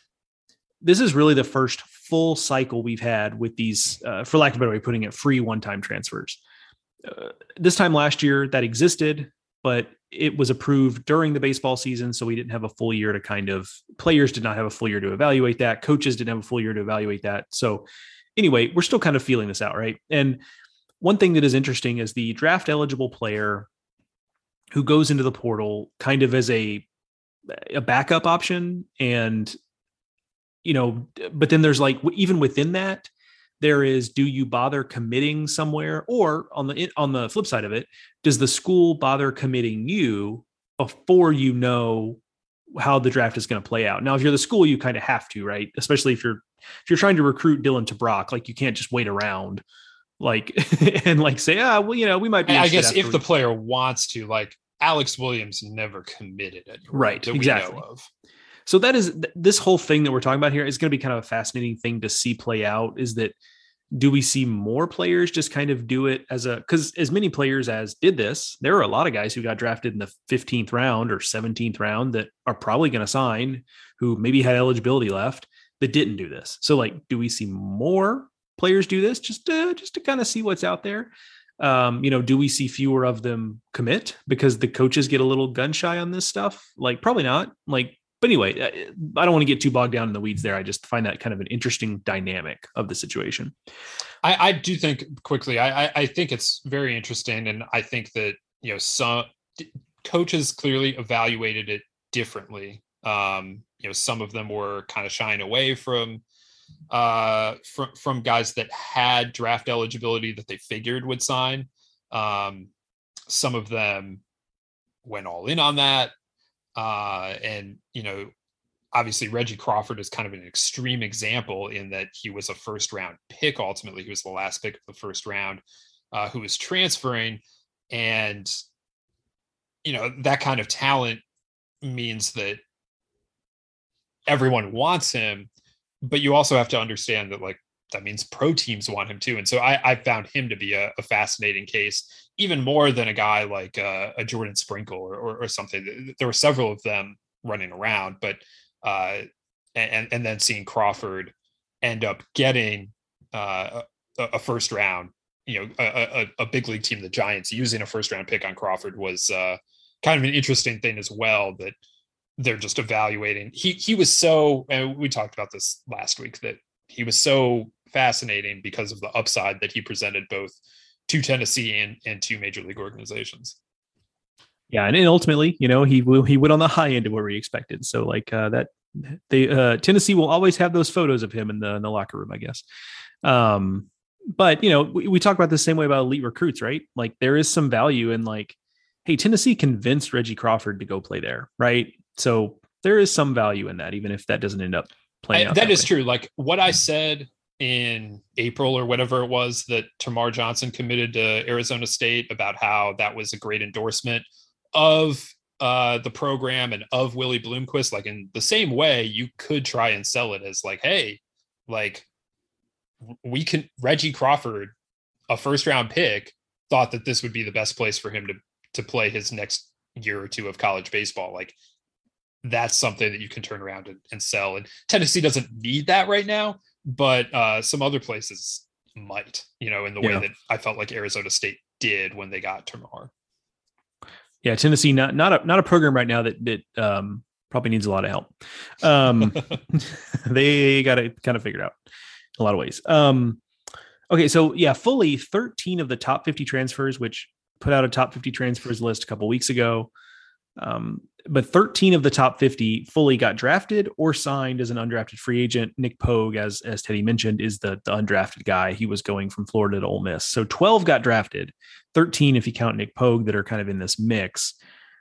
this is really the first full cycle we've had with these, uh, for lack of a better way of putting it, free one-time transfers. Uh, this time last year that existed, but it was approved during the baseball season. So we didn't have a full year to kind of, players did not have a full year to evaluate that. Coaches didn't have a full year to evaluate that. So anyway, we're still kind of feeling this out, right? And one thing that is interesting is the draft eligible player who goes into the portal kind of as a, a backup option. And you know, but then there's like, even within that, there is, do you bother committing somewhere? Or on the, on the flip side of it, does the school bother committing you before you know how the draft is going to play out? Now, if you're the school, you kind of have to, right? Especially if you're, if you're trying to recruit Dylan TeBrock, like, you can't just wait around like, and like say, ah, well, you know, we might be, I guess if the player wants to, like, Alex Williams never committed anywhere, right? That exactly. we know of. So that is, this whole thing that we're talking about here is going to be kind of a fascinating thing to see play out. Is that, do we see more players just kind of do it as a, because as many players as did this, there are a lot of guys who got drafted in the fifteenth round or seventeenth round that are probably going to sign, who maybe had eligibility left, that didn't do this. So like, do we see more players do this just to, just to kind of see what's out there? Um, you know, do we see fewer of them commit because the coaches get a little gun shy on this stuff? Like, probably not. Like, But anyway, I don't want to get too bogged down in the weeds there. I just find that kind of an interesting dynamic of the situation. I, I do think quickly, I, I think it's very interesting. And I think that, you know, some coaches clearly evaluated it differently. Um, you know, some of them were kind of shying away from, uh, from, from guys that had draft eligibility that they figured would sign. Um, some of them went all in on that. Uh, and, you know, obviously Reggie Crawford is kind of an extreme example in that he was a first round pick. Ultimately, he was the last pick of the first round, uh, who was transferring. And, you know, that kind of talent means that everyone wants him, but you also have to understand that, like, that means pro teams want him too. And so I, I found him to be a, a fascinating case, even more than a guy like uh, a Jordan Sprinkle or, or, or something. There were several of them running around, but uh, and and then seeing Crawford end up getting uh, a, a first round, you know, a, a, a big league team, the Giants, using a first round pick on Crawford was uh, kind of an interesting thing as well, that they're just evaluating. He he was so, and we talked about this last week, that he was so fascinating because of the upside that he presented both to Tennessee and, and to major league organizations. Yeah, and ultimately, you know, he he went on the high end of where we expected. So like uh, that, they uh, Tennessee will always have those photos of him in the in the locker room, I guess. Um, but you know, we, we talk about the same way about elite recruits, right? Like there is some value in like, hey, Tennessee convinced Reggie Crawford to go play there, right? So there is some value in that, even if that doesn't end up playing I, out. That, that is way. true. Like what I said in April or whatever it was, that Tamar Johnson committed to Arizona State, about how that was a great endorsement of uh, the program and of Willie Bloomquist. Like in the same way, you could try and sell it as like, hey, like we can, Reggie Crawford, a first round pick, thought that this would be the best place for him to, to play his next year or two of college baseball. Like that's something that you can turn around and, and sell. And Tennessee doesn't need that right now, but uh, some other places might, you know, in the Yeah. way that I felt like Arizona State did when they got Tamar. Yeah, Tennessee, not not a not a program right now that that um, probably needs a lot of help. Um, they got to kind of figure it out in a lot of ways. Um, okay, so yeah, fully thirteen of the top fifty transfers, which put out a top fifty transfers list a couple weeks ago. Um, but thirteen of the top fifty fully got drafted or signed as an undrafted free agent. Nick Pogue, as as Teddy mentioned, is the, the undrafted guy. He was going from Florida to Ole Miss. So twelve got drafted, thirteen if you count Nick Pogue, that are kind of in this mix.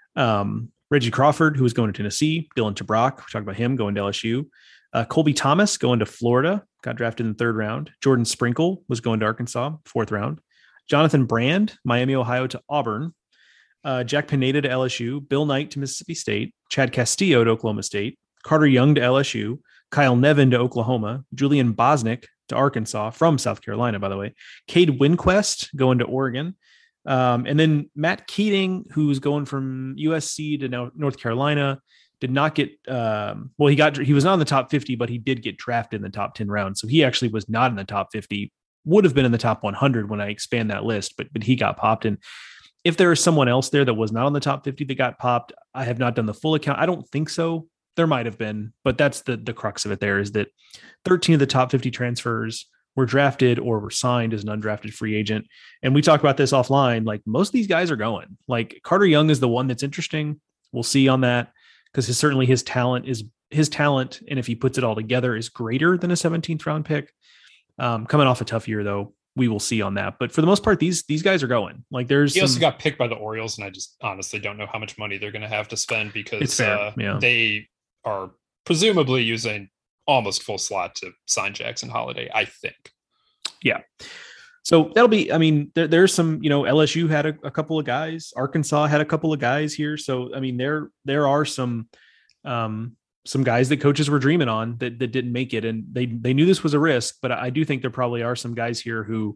Um, Reggie Crawford, who was going to Tennessee, Dylan Tabrock, we talked about him going to L S U. Uh, Colby Thomas going to Florida, got drafted in the third round. Jordan Sprinkle was going to Arkansas, fourth round. Jonathan Brand, Miami, Ohio to Auburn. Uh, Jack Pineda to L S U, Bill Knight to Mississippi State, Chad Castillo to Oklahoma State, Carter Young to L S U, Kyle Nevin to Oklahoma, Julian Bosnick to Arkansas, from South Carolina, by the way, Cade Winquest going to Oregon, um, and then Matt Keating, who's going from U S C to now North Carolina, did not get, um, well, he got, he was not in the top fifty, but he did get drafted in the top ten rounds. So he actually was not in the top fifty, would have been in the top one hundred when I expand that list, but, but he got popped in. If there is someone else there that was not on the top fifty that got popped, I have not done the full account. I don't think so. There might have been, but that's the the crux of it there, is that thirteen of the top fifty transfers were drafted or were signed as an undrafted free agent. And we talked about this offline. Like most of these guys are going. Like Carter Young is the one that's interesting. We'll see on that, because his, certainly his talent is his talent. And if he puts it all together, is greater than a seventeenth round pick. Um, coming off a tough year though, we will see on that. But for the most part, these these guys are going. Like there's he some, also got picked by the Orioles, and I just honestly don't know how much money they're going to have to spend, because uh, yeah. they are presumably using almost full slot to sign Jackson Holiday, I think. Yeah. So that'll be, I mean, there, there's some, you know, L S U had a, a couple of guys, Arkansas had a couple of guys here. So, I mean, there, there are some, um, some guys that coaches were dreaming on that, that didn't make it. And they, they knew this was a risk, but I do think there probably are some guys here who,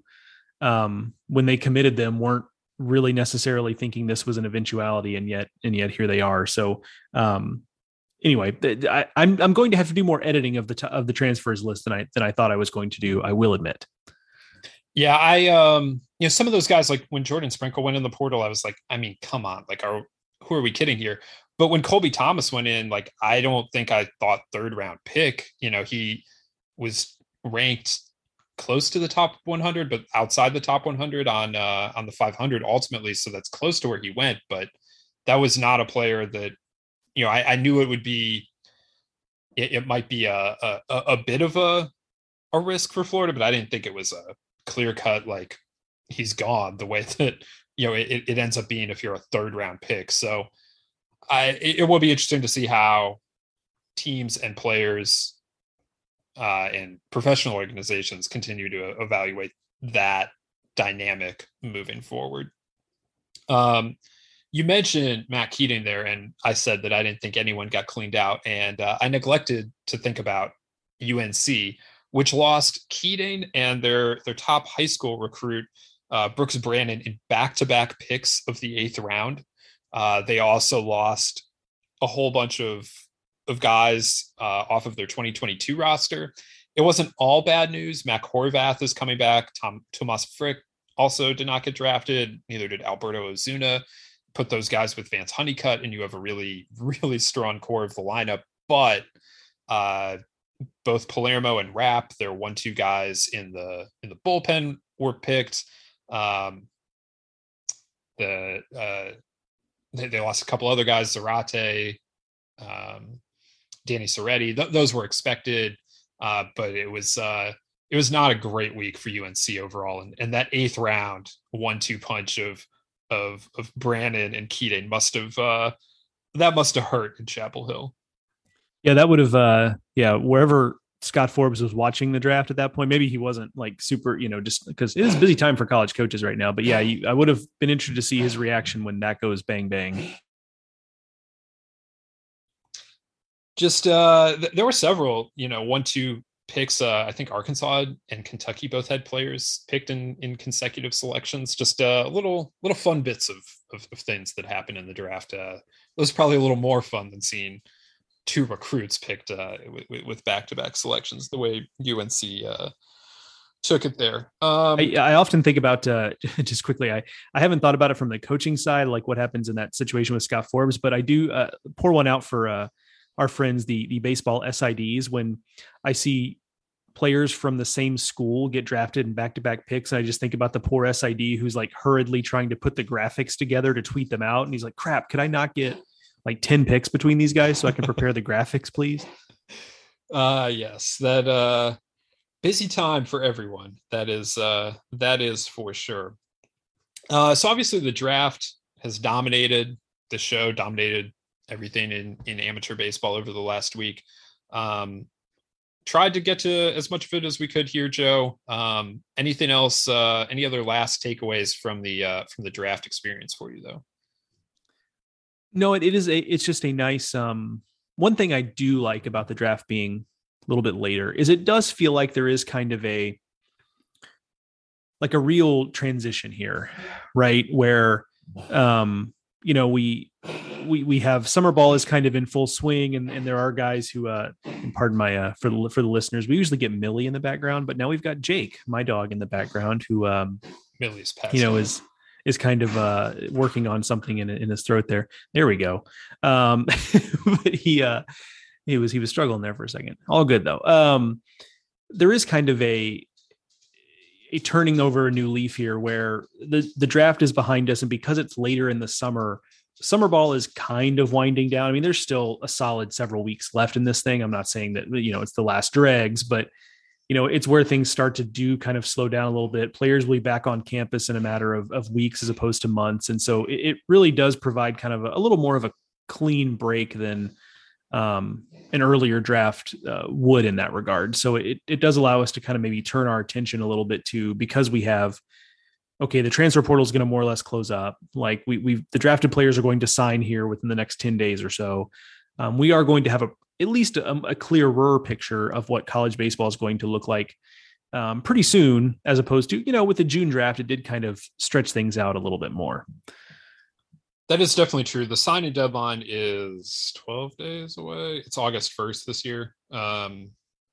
um, when they committed them, weren't really necessarily thinking this was an eventuality. And yet, and yet here they are. So, um, anyway, I, I'm, I'm going to have to do more editing of the, t- of the transfers list than I, than I thought I was going to do. I will admit. Yeah. I, um, you know, some of those guys, like when Jordan Sprinkle went in the portal, I was like, I mean, come on, like, are, who are we kidding here? But when Colby Thomas went in, like, I don't think I thought third round pick. You know, he was ranked close to the top one hundred, but outside the top one hundred on uh, on the five hundred ultimately. So that's close to where he went. But that was not a player that, you know, I, I knew it would be, it, it might be a, a a bit of a a risk for Florida, but I didn't think it was a clear cut, like he's gone, the way that, you know, it, it ends up being if you're a third round pick. So I, it, it will be interesting to see how teams and players uh, and professional organizations continue to evaluate that dynamic moving forward. Um, you mentioned Matt Keating there, and I said that I didn't think anyone got cleaned out, and uh, I neglected to think about U N C, which lost Keating and their their top high school recruit, uh, Brooks Brannon, in back-to-back picks of the eighth round. Uh, they also lost a whole bunch of of guys uh, off of their twenty twenty-two roster. It wasn't all bad news. Mac Horvath is coming back. Tom Tomas Frick also did not get drafted. Neither did Alberto Ozuna. Put those guys with Vance Honeycutt, and you have a really, really strong core of the lineup. But uh, both Palermo and Rapp, their one-two guys in the in the bullpen, were picked. Um, the uh, they, they lost a couple other guys, Zarate, um, Danny Soretti. Th- those were expected, uh, but it was uh, it was not a great week for U N C overall. And, and that eighth round one-two punch of of of Brannon and Keating must have uh, that must have hurt in Chapel Hill. Yeah, that would have, uh, yeah, wherever Scott Forbes was watching the draft at that point, maybe he wasn't like super, you know, just because it is a busy time for college coaches right now. But yeah, you, I would have been interested to see his reaction when that goes bang, bang. Just, uh, th- there were several, you know, one, two picks. Uh, I think Arkansas and Kentucky both had players picked in, in consecutive selections. Just uh, little, little fun bits of, of, of things that happened in the draft. Uh, it was probably a little more fun than seeing two recruits picked uh, with, with back-to-back selections, the way U N C uh, took it there. Um, I, I often think about, uh, just quickly, I, I haven't thought about it from the coaching side, like what happens in that situation with Scott Forbes, but I do uh, pour one out for uh, our friends, the, the baseball S I Ds, when I see players from the same school get drafted in back-to-back picks. And I just think about the poor S I D who's like hurriedly trying to put the graphics together to tweet them out. And he's like, crap, could I not get like ten picks between these guys so I can prepare the graphics, please? Uh, yes, that uh, busy time for everyone. That is, uh, that is for sure. Uh, so obviously the draft has dominated the show, dominated everything in, in amateur baseball over the last week. Um, tried to get to as much of it as we could here, Joe. Um, anything else, uh, any other last takeaways from the, uh, from the draft experience for you though? No, it, it is a, it's just a nice, um, one thing I do like about the draft being a little bit later is it does feel like there is kind of a, like a real transition here, right? Where, um, you know, we, we, we have summer ball is kind of in full swing, and, and there are guys who, uh, and pardon my, uh, for the, for the listeners, we usually get Millie in the background, but now we've got Jake, my dog, in the background who, um, Millie's past, you know, is, is kind of uh, working on something in in his throat there. There we go. Um, but he uh, he was he was struggling there for a second. All good though. Um, there is kind of a a turning over a new leaf here, where the the draft is behind us, and because it's later in the summer, summer ball is kind of winding down. I mean, there's still a solid several weeks left in this thing. I'm not saying that, you know, it's the last dregs, but you know, it's where things start to do kind of slow down a little bit. Players will be back on campus in a matter of, of weeks as opposed to months. And so it, it really does provide kind of a, a little more of a clean break than um, an earlier draft uh, would in that regard. So it, it does allow us to kind of maybe turn our attention a little bit to, because we have, okay, the transfer portal is going to more or less close up. Like we, we've, the drafted players are going to sign here within the next ten days or so. Um, we are going to have a, at least a, a clearer picture of what college baseball is going to look like um, pretty soon, as opposed to, you know, with the June draft, it did kind of stretch things out a little bit more. That is definitely true. The signing deadline is twelve days away. It's August first this year. Um,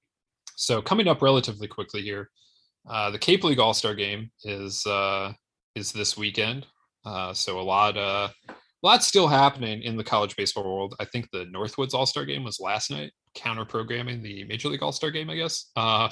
so coming up relatively quickly here. Uh, the Cape League All-Star Game is uh, is this weekend. Uh, so a lot uh, a lot still happening in the college baseball world. I think the Northwoods All-Star Game was last night, counter programming the Major League All-Star Game, I guess. Uh,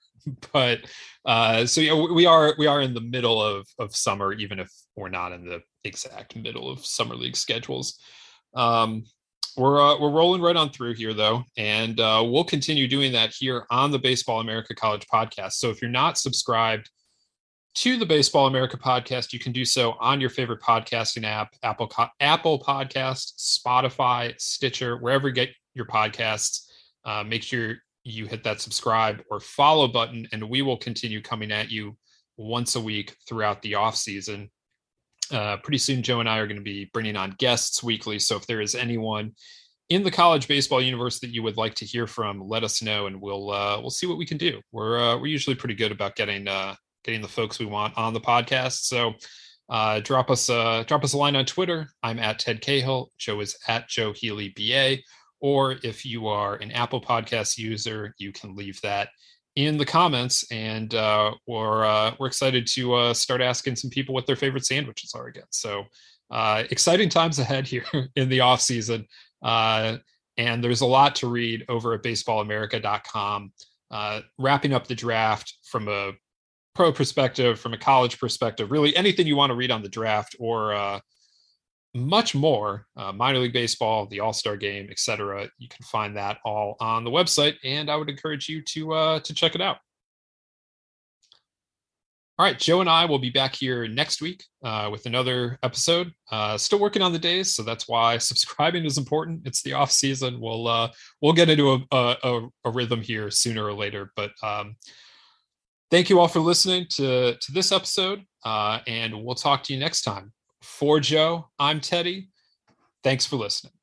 but uh, so yeah, we are we are in the middle of of summer, even if we're not in the exact middle of summer league schedules. Um, we're uh, we're rolling right on through here though, and uh, we'll continue doing that here on the Baseball America College podcast. So if you're not subscribed to the Baseball America podcast, you can do so on your favorite podcasting app, Apple, Apple Podcasts, Spotify, Stitcher, wherever you get your podcasts. Uh, make sure you hit that subscribe or follow button, and we will continue coming at you once a week throughout the off season. Uh, pretty soon, Joe and I are going to be bringing on guests weekly. So if there is anyone in the college baseball universe that you would like to hear from, let us know, and we'll uh, we'll see what we can do. We're uh, we're usually pretty good about getting uh, getting the folks we want on the podcast. So uh, drop us uh, drop us a line on Twitter. I'm at Ted Cahill. Joe is at Joe Healy B A. Or if you are an Apple Podcast user, you can leave that in the comments, and uh, we're uh, we're excited to uh, start asking some people what their favorite sandwiches are again. So uh, exciting times ahead here in the off season, uh, and there's a lot to read over at baseball america dot com. Uh, wrapping up the draft from a pro perspective, from a college perspective, really anything you want to read on the draft or uh, much more, uh, minor league baseball, the All-Star game, et cetera. You can find that all on the website, and I would encourage you to uh, to check it out. All right, Joe and I will be back here next week uh, with another episode. Uh, still working on the days, so that's why subscribing is important. It's the off season. We'll uh, we'll get into a, a, a rhythm here sooner or later. But um, thank you all for listening to to this episode, uh, and we'll talk to you next time. For Joe, I'm Teddy. Thanks for listening.